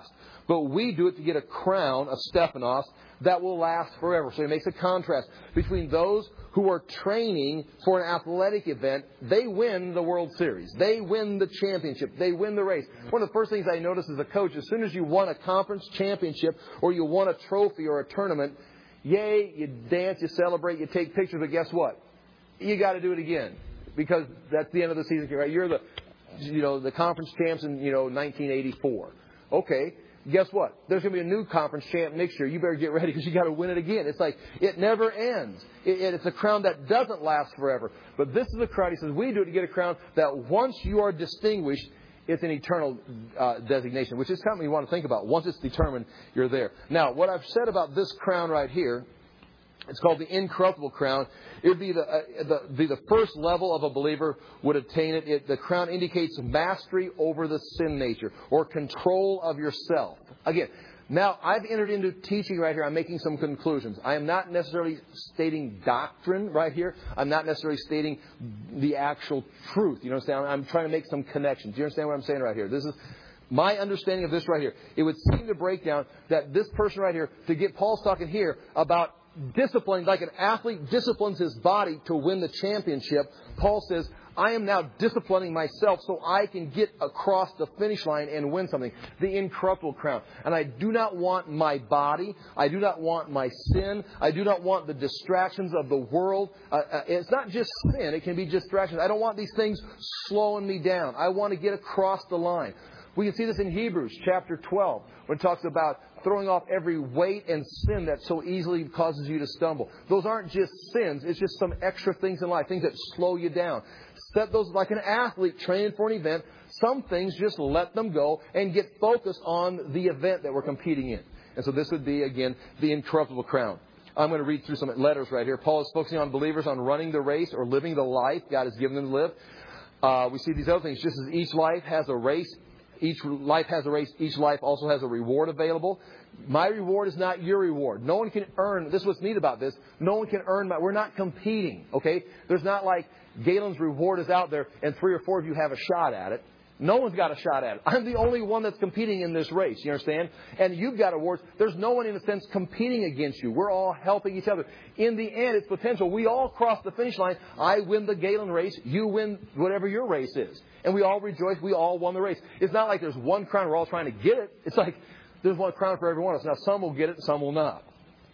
But we do it to get a crown of Stephanos that will last forever. So he makes a contrast between those who are training for an athletic event. They win the World Series. They win the championship. They win the race. One of the first things I notice as a coach, as soon as you won a conference championship or you won a trophy or a tournament, yay, you dance, you celebrate, you take pictures, but guess what? You got to do it again because that's the end of the season. Right? You're the, you know, the conference champs in, you know, nineteen eighty-four. Okay. Guess what? There's going to be a new conference champ next year. You better get ready because you got to win it again. It's like it never ends. It, it, it's a crown that doesn't last forever. But this is a crown. He says we do it to get a crown that once you are distinguished, it's an eternal uh, designation, which is something you want to think about. Once it's determined, you're there. Now, what I've said about this crown right here, it's called the incorruptible crown. It would be the, uh, the, be the first level of a believer would attain it. it. The crown indicates mastery over the sin nature or control of yourself. Again, now I've entered into teaching right here. I'm making some conclusions. I am not necessarily stating doctrine right here. I'm not necessarily stating the actual truth. You understand? I'm trying to make some connections. Do you understand what I'm saying right here? This is my understanding of this right here. It would seem to break down that this person right here, to get Paul's talking here about disciplining, like an athlete disciplines his body to win the championship. Paul says, I am now disciplining myself so I can get across the finish line and win something. The incorruptible crown. And I do not want my body. I do not want my sin. I do not want the distractions of the world. Uh, uh, it's not just sin. It can be distractions. I don't want these things slowing me down. I want to get across the line. We can see this in Hebrews chapter twelve when it talks about throwing off every weight and sin that so easily causes you to stumble. Those aren't just sins. It's just some extra things in life, things that slow you down. Set those like an athlete training for an event. Some things, just let them go and get focused on the event that we're competing in. And so this would be, again, the incorruptible crown. I'm going to read through some letters right here. Paul is focusing on believers on running the race or living the life God has given them to live. Uh, we see these other things. Just as each life has a race, each life has a race, each life also has a reward available. My reward is not your reward. No one can earn, this is what's neat about this, no one can earn my, we're not competing, okay? There's not like Galen's reward is out there and three or four of you have a shot at it. No one's got a shot at it. I'm the only one that's competing in this race, you understand? And you've got awards. There's no one, in a sense, competing against you. We're all helping each other. In the end, it's potential. We all cross the finish line. I win the Galen race. You win whatever your race is. And we all rejoice. We all won the race. It's not like there's one crown. We're all trying to get it. It's like there's one crown for every one of us. Now, some will get it and some will not.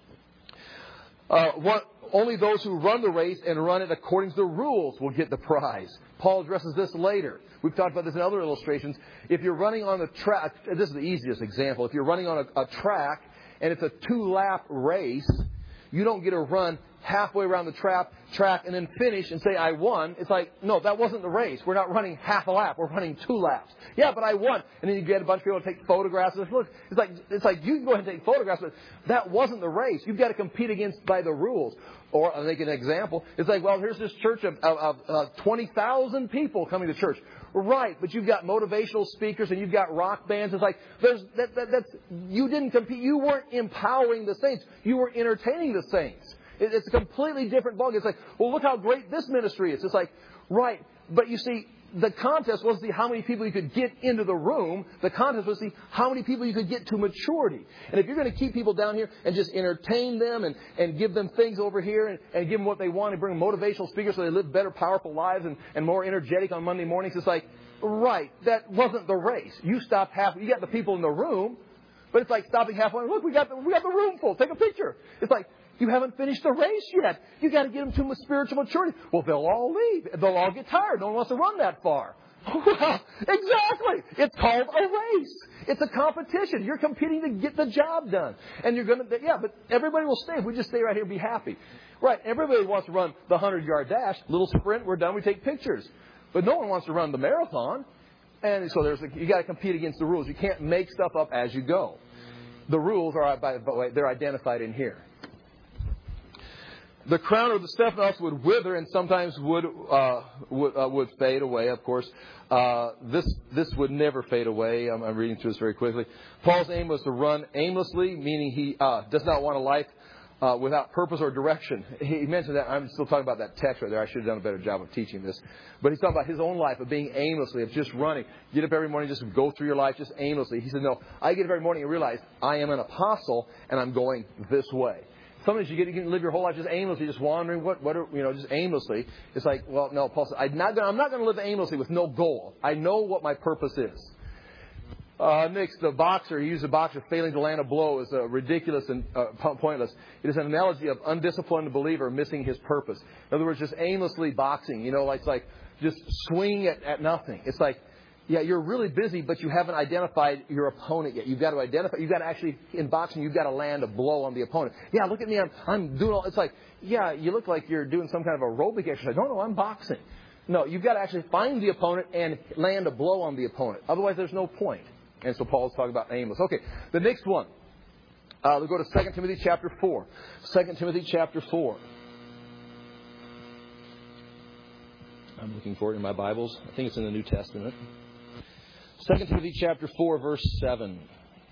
Uh, one, only those who run the race and run it according to the rules will get the prize. Paul addresses this later. We've talked about this in other illustrations. If you're running on a track, this is the easiest example. If you're running on a, a track and it's a two-lap race, you don't get to run halfway around the track, track and then finish and say, I won. It's like, no, that wasn't the race. We're not running half a lap. We're running two laps. Yeah, but I won. And then you get a bunch of people to take photographs. And look, it's like, it's like you can go ahead and take photographs, but that wasn't the race. You've got to compete against by the rules. Or I'll make an example. It's like, well, here's this church of, of, of uh, twenty thousand people coming to church. Right, but you've got motivational speakers and you've got rock bands. It's like, there's, that, that, that's, you didn't compete. You weren't empowering the saints. You were entertaining the saints. It, it's a completely different ballgame. It's like, well, look how great this ministry is. It's like, right, but you see, the contest was the how many people you could get into the room. The contest was the how many people you could get to maturity. And if you're going to keep people down here and just entertain them and, and give them things over here and, and give them what they want and bring them motivational speakers so they live better, powerful lives and, and more energetic on Monday mornings, it's like, right, that wasn't the race. You stopped half. You got the people in the room, but it's like stopping halfway. Look, we got the, we got the room full. Take a picture. It's like, you haven't finished the race yet. You got to get them to spiritual maturity. Well, they'll all leave. They'll all get tired. No one wants to run that far. Well, exactly. It's called a race. It's a competition. You're competing to get the job done. And you're going to, yeah, but everybody will stay if we just stay right here and be happy. Right. Everybody wants to run the hundred-yard dash. Little sprint. We're done. We take pictures. But no one wants to run the marathon. And so there's, you got to compete against the rules. You can't make stuff up as you go. The rules are, by the way, they're identified in here. The crown or the Stephanos would wither and sometimes would uh, would, uh, would fade away, of course. Uh, this this would never fade away. I'm, I'm reading through this very quickly. Paul's aim was to run aimlessly, meaning he uh, does not want a life uh, without purpose or direction. He mentioned that. I'm still talking about that text right there. I should have done a better job of teaching this. But he's talking about his own life of being aimlessly, of just running. Get up every morning, just go through your life just aimlessly. He said, no, I get up every morning and realize I am an apostle and I'm going this way. Sometimes you get you can live your whole life just aimlessly, just wandering, what, what, are, you know, just aimlessly. It's like, well, no, Paul said, I'm not going I'm not going to live aimlessly with no goal. I know what my purpose is. Uh, next, the boxer, he used a boxer failing to land a blow is uh, ridiculous and uh, pointless. It is an analogy of undisciplined believer missing his purpose. In other words, just aimlessly boxing. You know, like, it's like just swinging at, at nothing. It's like, yeah, you're really busy, but you haven't identified your opponent yet. You've got to identify. You've got to actually, in boxing, you've got to land a blow on the opponent. Yeah, look at me. I'm, I'm doing all. It's like, yeah, you look like you're doing some kind of aerobic exercise. No, no, I'm boxing. No, you've got to actually find the opponent and land a blow on the opponent. Otherwise, there's no point. And so Paul's talking about aimless. Okay, the next one. Uh, we'll go to Second Timothy chapter four. Second Timothy chapter four. I'm looking for it in my Bibles. I think it's in the New Testament. Second Timothy chapter four, verse seven.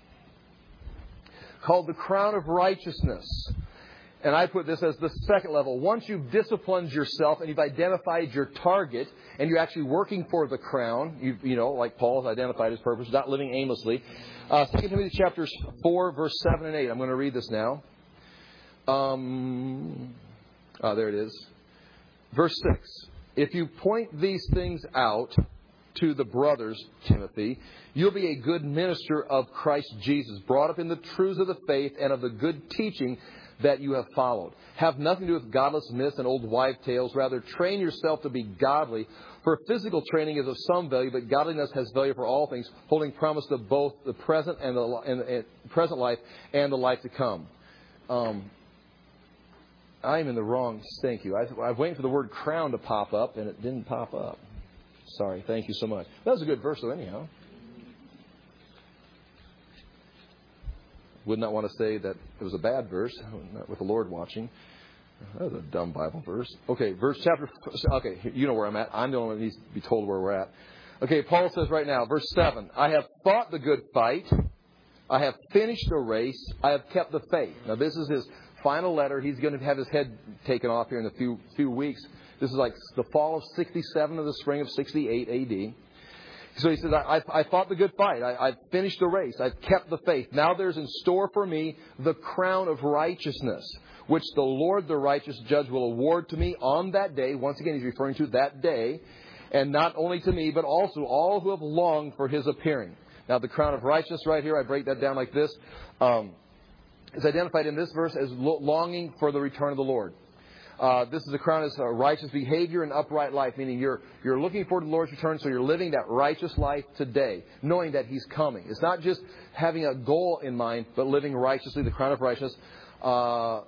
Called the crown of righteousness. And I put this as the second level. Once you've disciplined yourself and you've identified your target and you're actually working for the crown, you, you know, like Paul has identified his purpose, not living aimlessly. Uh, Second Timothy chapters four, verse seven and eight. I'm going to read this now. Um, oh, there it is. Verse six. If you point these things out to the brothers, Timothy, you'll be a good minister of Christ Jesus, brought up in the truths of the faith and of the good teaching that you have followed. Have nothing to do with godless myths and old wives' tales. Rather, train yourself to be godly. For physical training is of some value, but godliness has value for all things, holding promise to both the present and the and, and present life and the life to come. Um, I'm in the wrong. Thank you. I, I was waiting for the word crown to pop up, and it didn't pop up. Sorry. Thank you so much. That was a good verse, though, anyhow. Would not want to say that it was a bad verse, not with the Lord watching. That was a dumb Bible verse. Okay, verse chapter. Okay, you know where I'm at. I'm the only one that needs to be told where we're at. Okay, Paul says right now, verse seven. I have fought the good fight. I have finished the race. I have kept the faith. Now, this is his final letter. He's going to have his head taken off here in a few few weeks. This is like the fall of sixty-seven or the spring of sixty-eight A D So he says, I, I fought the good fight. I, I've finished the race. I've kept the faith. Now there's in store for me the crown of righteousness, which the Lord, the righteous judge, will award to me on that day. Once again, he's referring to that day. And not only to me, but also all who have longed for his appearing. Now, the crown of righteousness right here, I break that down like this. Um, it's identified in this verse as longing for the return of the Lord. Uh, this is the crown of righteous behavior and upright life, meaning you're you're looking forward to the Lord's return, so you're living that righteous life today, knowing that He's coming. It's not just having a goal in mind, but living righteously, the crown of righteousness. Uh,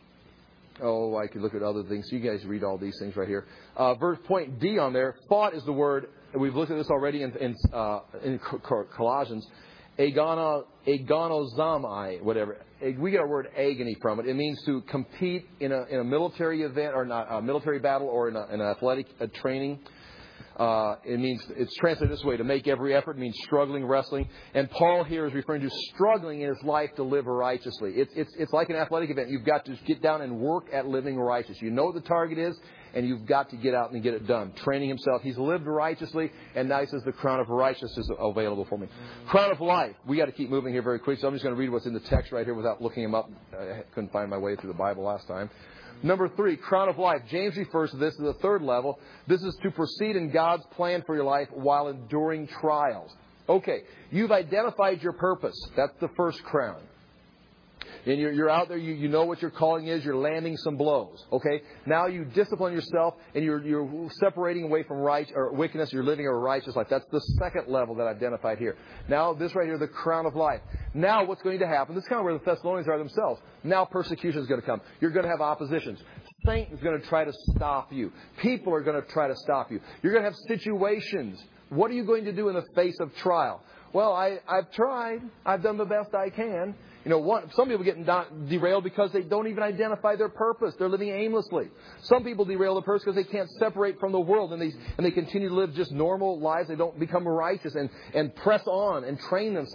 oh, I could look at other things. You guys read all these things right here. Uh, verse point D on there, fought is the word, and we've looked at this already in, in, uh, in Colossians, agono, agonozomai, whatever. We get our word agony from it. It means to compete in a in a military event or not a military battle or in, a, in an athletic a training. Uh, it means it's translated this way: to make every effort. It means struggling, wrestling. And Paul here is referring to struggling in his life to live righteously. It's it's it's like an athletic event. You've got to get down and work at living righteous. You know what the target is, and you've got to get out and get it done. Training himself. He's lived righteously, and now he says the crown of righteousness is available for me. Crown of life. We got to keep moving here very quick, so I'm just going to read what's in the text right here without looking him up. I couldn't find my way through the Bible last time. Number three, crown of life. James refers to this as the third level. This is to proceed in God's plan for your life while enduring trials. Okay, you've identified your purpose. That's the first crown. And you're, you're out there, you, you know what your calling is, you're landing some blows. Okay? Now you discipline yourself and you're, you're separating away from right or wickedness, you're living a righteous life. That's the second level that I've identified here. Now this right here, the crown of life. Now what's going to happen? This is kind of where the Thessalonians are themselves. Now persecution is going to come. You're going to have oppositions. Satan's going to try to stop you. People are going to try to stop you. You're going to have situations. What are you going to do in the face of trial? Well, I, I've tried. I've done the best I can. You know, one, some people get derailed because they don't even identify their purpose. They're living aimlessly. Some people derail their purpose because they can't separate from the world and they and they continue to live just normal lives. They don't become righteous and, and press on and train themselves.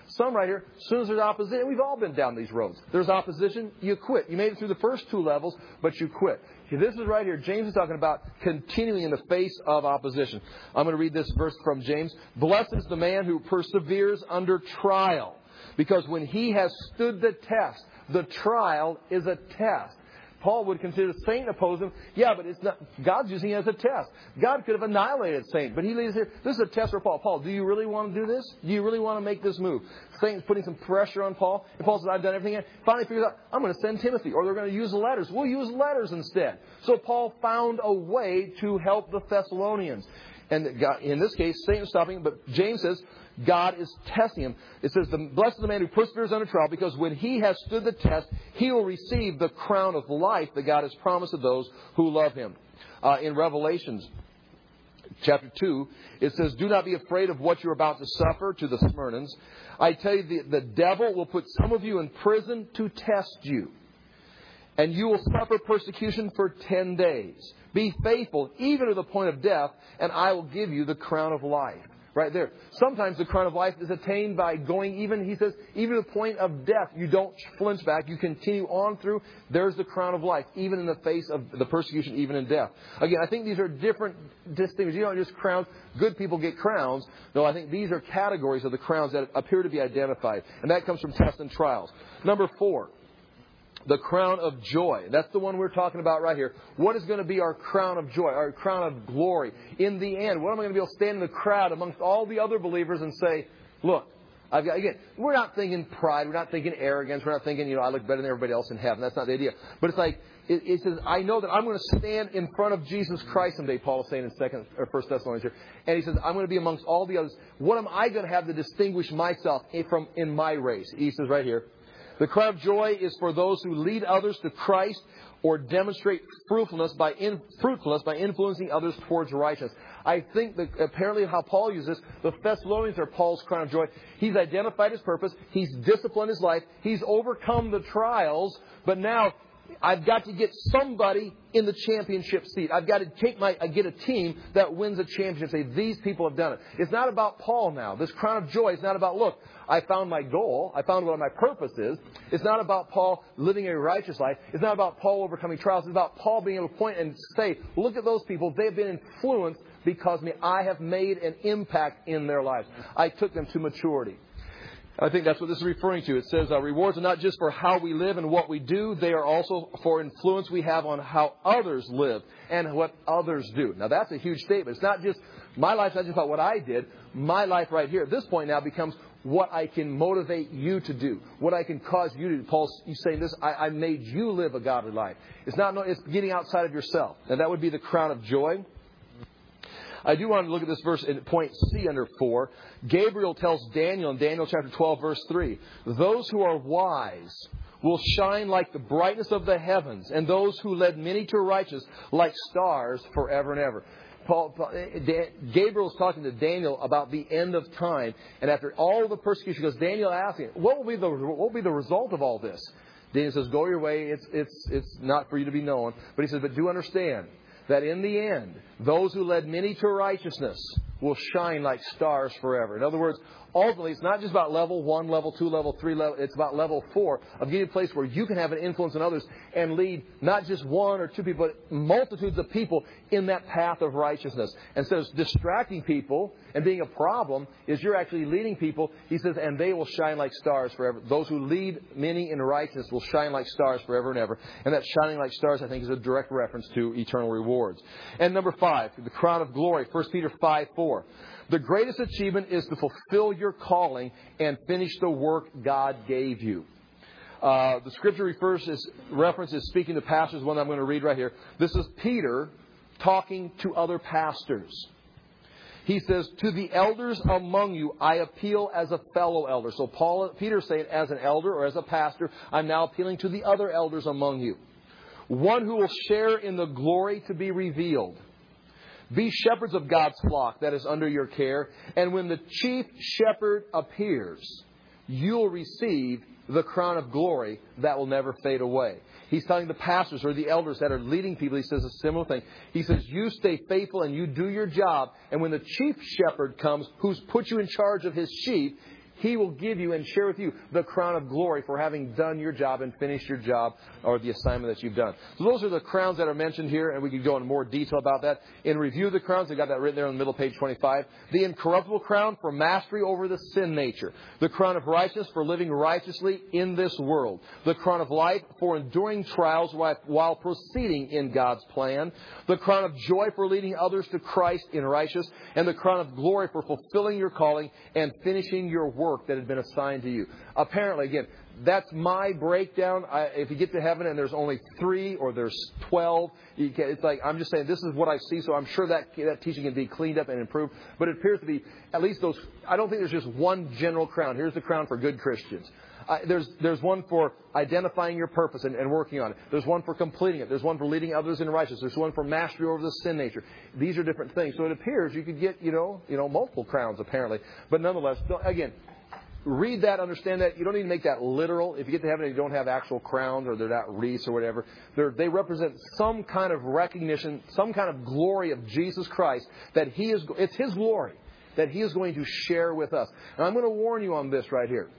Some right here, as soon as there's opposition, we've all been down these roads. There's opposition, you quit. You made it through the first two levels, but you quit. This is right here. James is talking about continuing in the face of opposition. I'm going to read this verse from James. Blessed is the man who perseveres under trial, because when he has stood the test, the trial is a test. Paul would consider Satan oppose him. Yeah, but it's not. God's using it as a test. God could have annihilated Satan, but he leaves here. This is a test for Paul. Paul, do you really want to do this? Do you really want to make this move? Satan's putting some pressure on Paul. And Paul says, I've done everything. Finally figures out, I'm going to send Timothy, or they're going to use letters. We'll use letters instead. So Paul found a way to help the Thessalonians. And God, in this case, Satan's stopping, but James says, God is testing him. It says, blessed is the man who perseveres under trial, because when he has stood the test, he will receive the crown of life that God has promised to those who love him. Uh, in Revelations chapter two, it says, do not be afraid of what you're about to suffer, to the Smyrnans. I tell you, the, the devil will put some of you in prison to test you, and you will suffer persecution for ten days. Be faithful, even to the point of death, and I will give you the crown of life. Right there. Sometimes the crown of life is attained by going even, he says, even to the point of death. You don't flinch back. You continue on through. There's the crown of life, even in the face of the persecution, even in death. Again, I think these are different distinctions. You don't just crowns. Good people get crowns. No, I think these are categories of the crowns that appear to be identified. And that comes from tests and trials. Number four. The crown of joy. That's the one we're talking about right here. What is going to be our crown of joy, our crown of glory? In the end, what am I going to be able to stand in the crowd amongst all the other believers and say, look, I've got, again, we're not thinking pride. We're not thinking arrogance. We're not thinking, you know, I look better than everybody else in heaven. That's not the idea. But it's like, it, it says, I know that I'm going to stand in front of Jesus Christ someday, Paul is saying in second or First Thessalonians here. And he says, I'm going to be amongst all the others. What am I going to have to distinguish myself from in my race? He says right here, the crown of joy is for those who lead others to Christ or demonstrate fruitfulness by in, fruitfulness by influencing others towards righteousness. I think that apparently how Paul uses this, the Thessalonians are Paul's crown of joy. He's identified his purpose. He's disciplined his life. He's overcome the trials. But now I've got to get somebody in the championship seat. I've got to take my, I get a team that wins a championship. Say, these people have done it. It's not about Paul now. This crown of joy is not about, look, I found my goal. I found what my purpose is. It's not about Paul living a righteous life. It's not about Paul overcoming trials. It's about Paul being able to point and say, look at those people. They have been influenced because me. I have made an impact in their lives. I took them to maturity. I think that's what this is referring to. It says, uh, rewards are not just for how we live and what we do. They are also for influence we have on how others live and what others do. Now, that's a huge statement. It's not just, my life's not just about what I did. My life right here at this point now becomes what I can motivate you to do, what I can cause you to do. Paul's saying this, I, I made you live a godly life. It's not, it's getting outside of yourself. And that would be the crown of joy. I do want to look at this verse in point C under four. Gabriel tells Daniel in Daniel chapter twelve, verse three, those who are wise will shine like the brightness of the heavens, and those who led many to righteousness like stars forever and ever. Paul, Gabriel is talking to Daniel about the end of time, and after all the persecution, because Daniel asks him, what will be the what will be the result of all this? Daniel says, go your way. It's it's it's not for you to be known. But he says, but do understand that in the end, those who led many to righteousness will shine like stars forever. In other words, ultimately, it's not just about level one, level two, level three, level, it's about level four of getting a place where you can have an influence on others and lead not just one or two people, but multitudes of people in that path of righteousness. And so distracting people and being a problem is you're actually leading people. He says, and they will shine like stars forever. Those who lead many in righteousness will shine like stars forever and ever. And that shining like stars, I think, is a direct reference to eternal rewards. And number five, the crown of glory, First Peter five four. The greatest achievement is to fulfill your calling and finish the work God gave you. Uh, the scripture refers to references speaking to pastors, one I'm going to read right here. This is Peter talking to other pastors. He says, to the elders among you, I appeal as a fellow elder. So Paul, Peter is saying, as an elder or as a pastor, I'm now appealing to the other elders among you. One who will share in the glory to be revealed. Be shepherds of God's flock that is under your care. And when the chief shepherd appears, you'll receive the crown of glory that will never fade away. He's telling the pastors or the elders that are leading people, he says a similar thing. He says, you stay faithful and you do your job. And when the chief shepherd comes, who's put you in charge of his sheep, He will give you and share with you the crown of glory for having done your job and finished your job or the assignment that you've done. So those are the crowns that are mentioned here, and we can go into more detail about that. In review of the crowns, I got that written there on the middle of page twenty-five. The incorruptible crown for mastery over the sin nature. The crown of righteousness for living righteously in this world. The crown of life for enduring trials while proceeding in God's plan. The crown of joy for leading others to Christ in righteousness. And the crown of glory for fulfilling your calling and finishing your work that had been assigned to you. Apparently, again, that's my breakdown. I, if you get to heaven and there's only three or there's twelve, you can, it's like, I'm just saying this is what I see. So I'm sure that that teaching can be cleaned up and improved. But it appears to be at least those. I don't think there's just one general crown. Here's the crown for good Christians. Uh, there's there's one for identifying your purpose and, and working on it. There's one for completing it. There's one for leading others in righteousness. There's one for mastery over the sin nature. These are different things. So it appears you could get, you know, you know, multiple crowns apparently. But nonetheless, again, read that, understand that. You don't need to make that literal. If you get to heaven and you don't have actual crowns or they're not wreaths or whatever, they're, they represent some kind of recognition, some kind of glory of Jesus Christ that He is. It's His glory that He is going to share with us. And I'm going to warn you on this right here.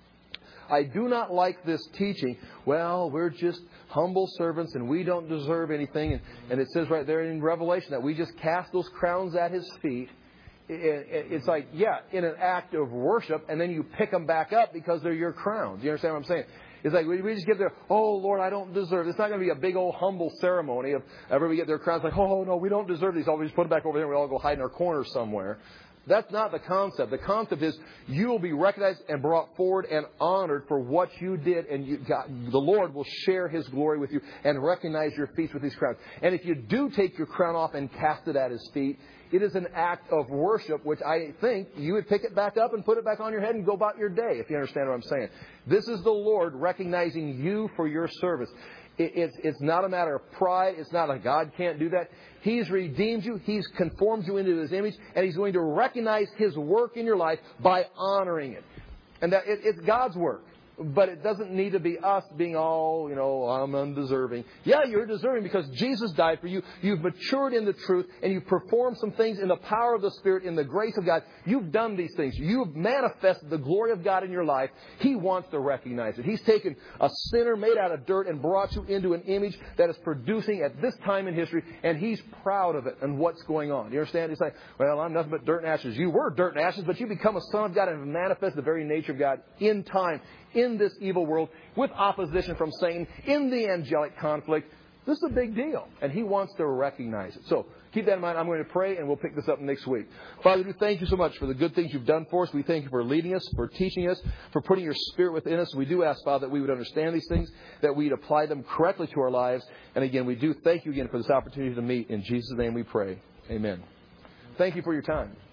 I do not like this teaching, well, we're just humble servants and we don't deserve anything. And, and it says right there in Revelation that we just cast those crowns at His feet. It, it, it's like, yeah, in an act of worship, and then you pick them back up because they're your crowns. You understand what I'm saying? It's like we just get there, oh, Lord, I don't deserve it. It's not going to be a big old humble ceremony of everybody get their crowns like, oh, no, we don't deserve these. I'll just put them back over there and we all go hide in our corners somewhere. That's not the concept. The concept is you will be recognized and brought forward and honored for what you did, and you got, the Lord will share His glory with you and recognize your feats with these crowns. And if you do take your crown off and cast it at His feet, it is an act of worship, which I think you would pick it back up and put it back on your head and go about your day, if you understand what I'm saying. This is the Lord recognizing you for your service. It's, it's not a matter of pride. It's not like God can't do that. He's redeemed you. He's conformed you into His image. And He's going to recognize His work in your life by honoring it. And that it, it's God's work. But it doesn't need to be us being all, you know, I'm undeserving. Yeah, you're deserving because Jesus died for you. You've matured in the truth and you've performed some things in the power of the Spirit, in the grace of God. You've done these things. You've manifested the glory of God in your life. He wants to recognize it. He's taken a sinner made out of dirt and brought you into an image that is producing at this time in history, and He's proud of it and what's going on. You understand? He's like, well, I'm nothing but dirt and ashes. You were dirt and ashes, but you become a son of God and have manifested the very nature of God in time, in this evil world, with opposition from Satan, in the angelic conflict. This is a big deal, and He wants to recognize it. So keep that in mind. I'm going to pray, and we'll pick this up next week. Father, we thank You so much for the good things You've done for us. We thank You for leading us, for teaching us, for putting Your Spirit within us. We do ask, Father, that we would understand these things, that we'd apply them correctly to our lives. And again, we do thank You again for this opportunity to meet. In Jesus' name we pray. Amen. Thank you for your time.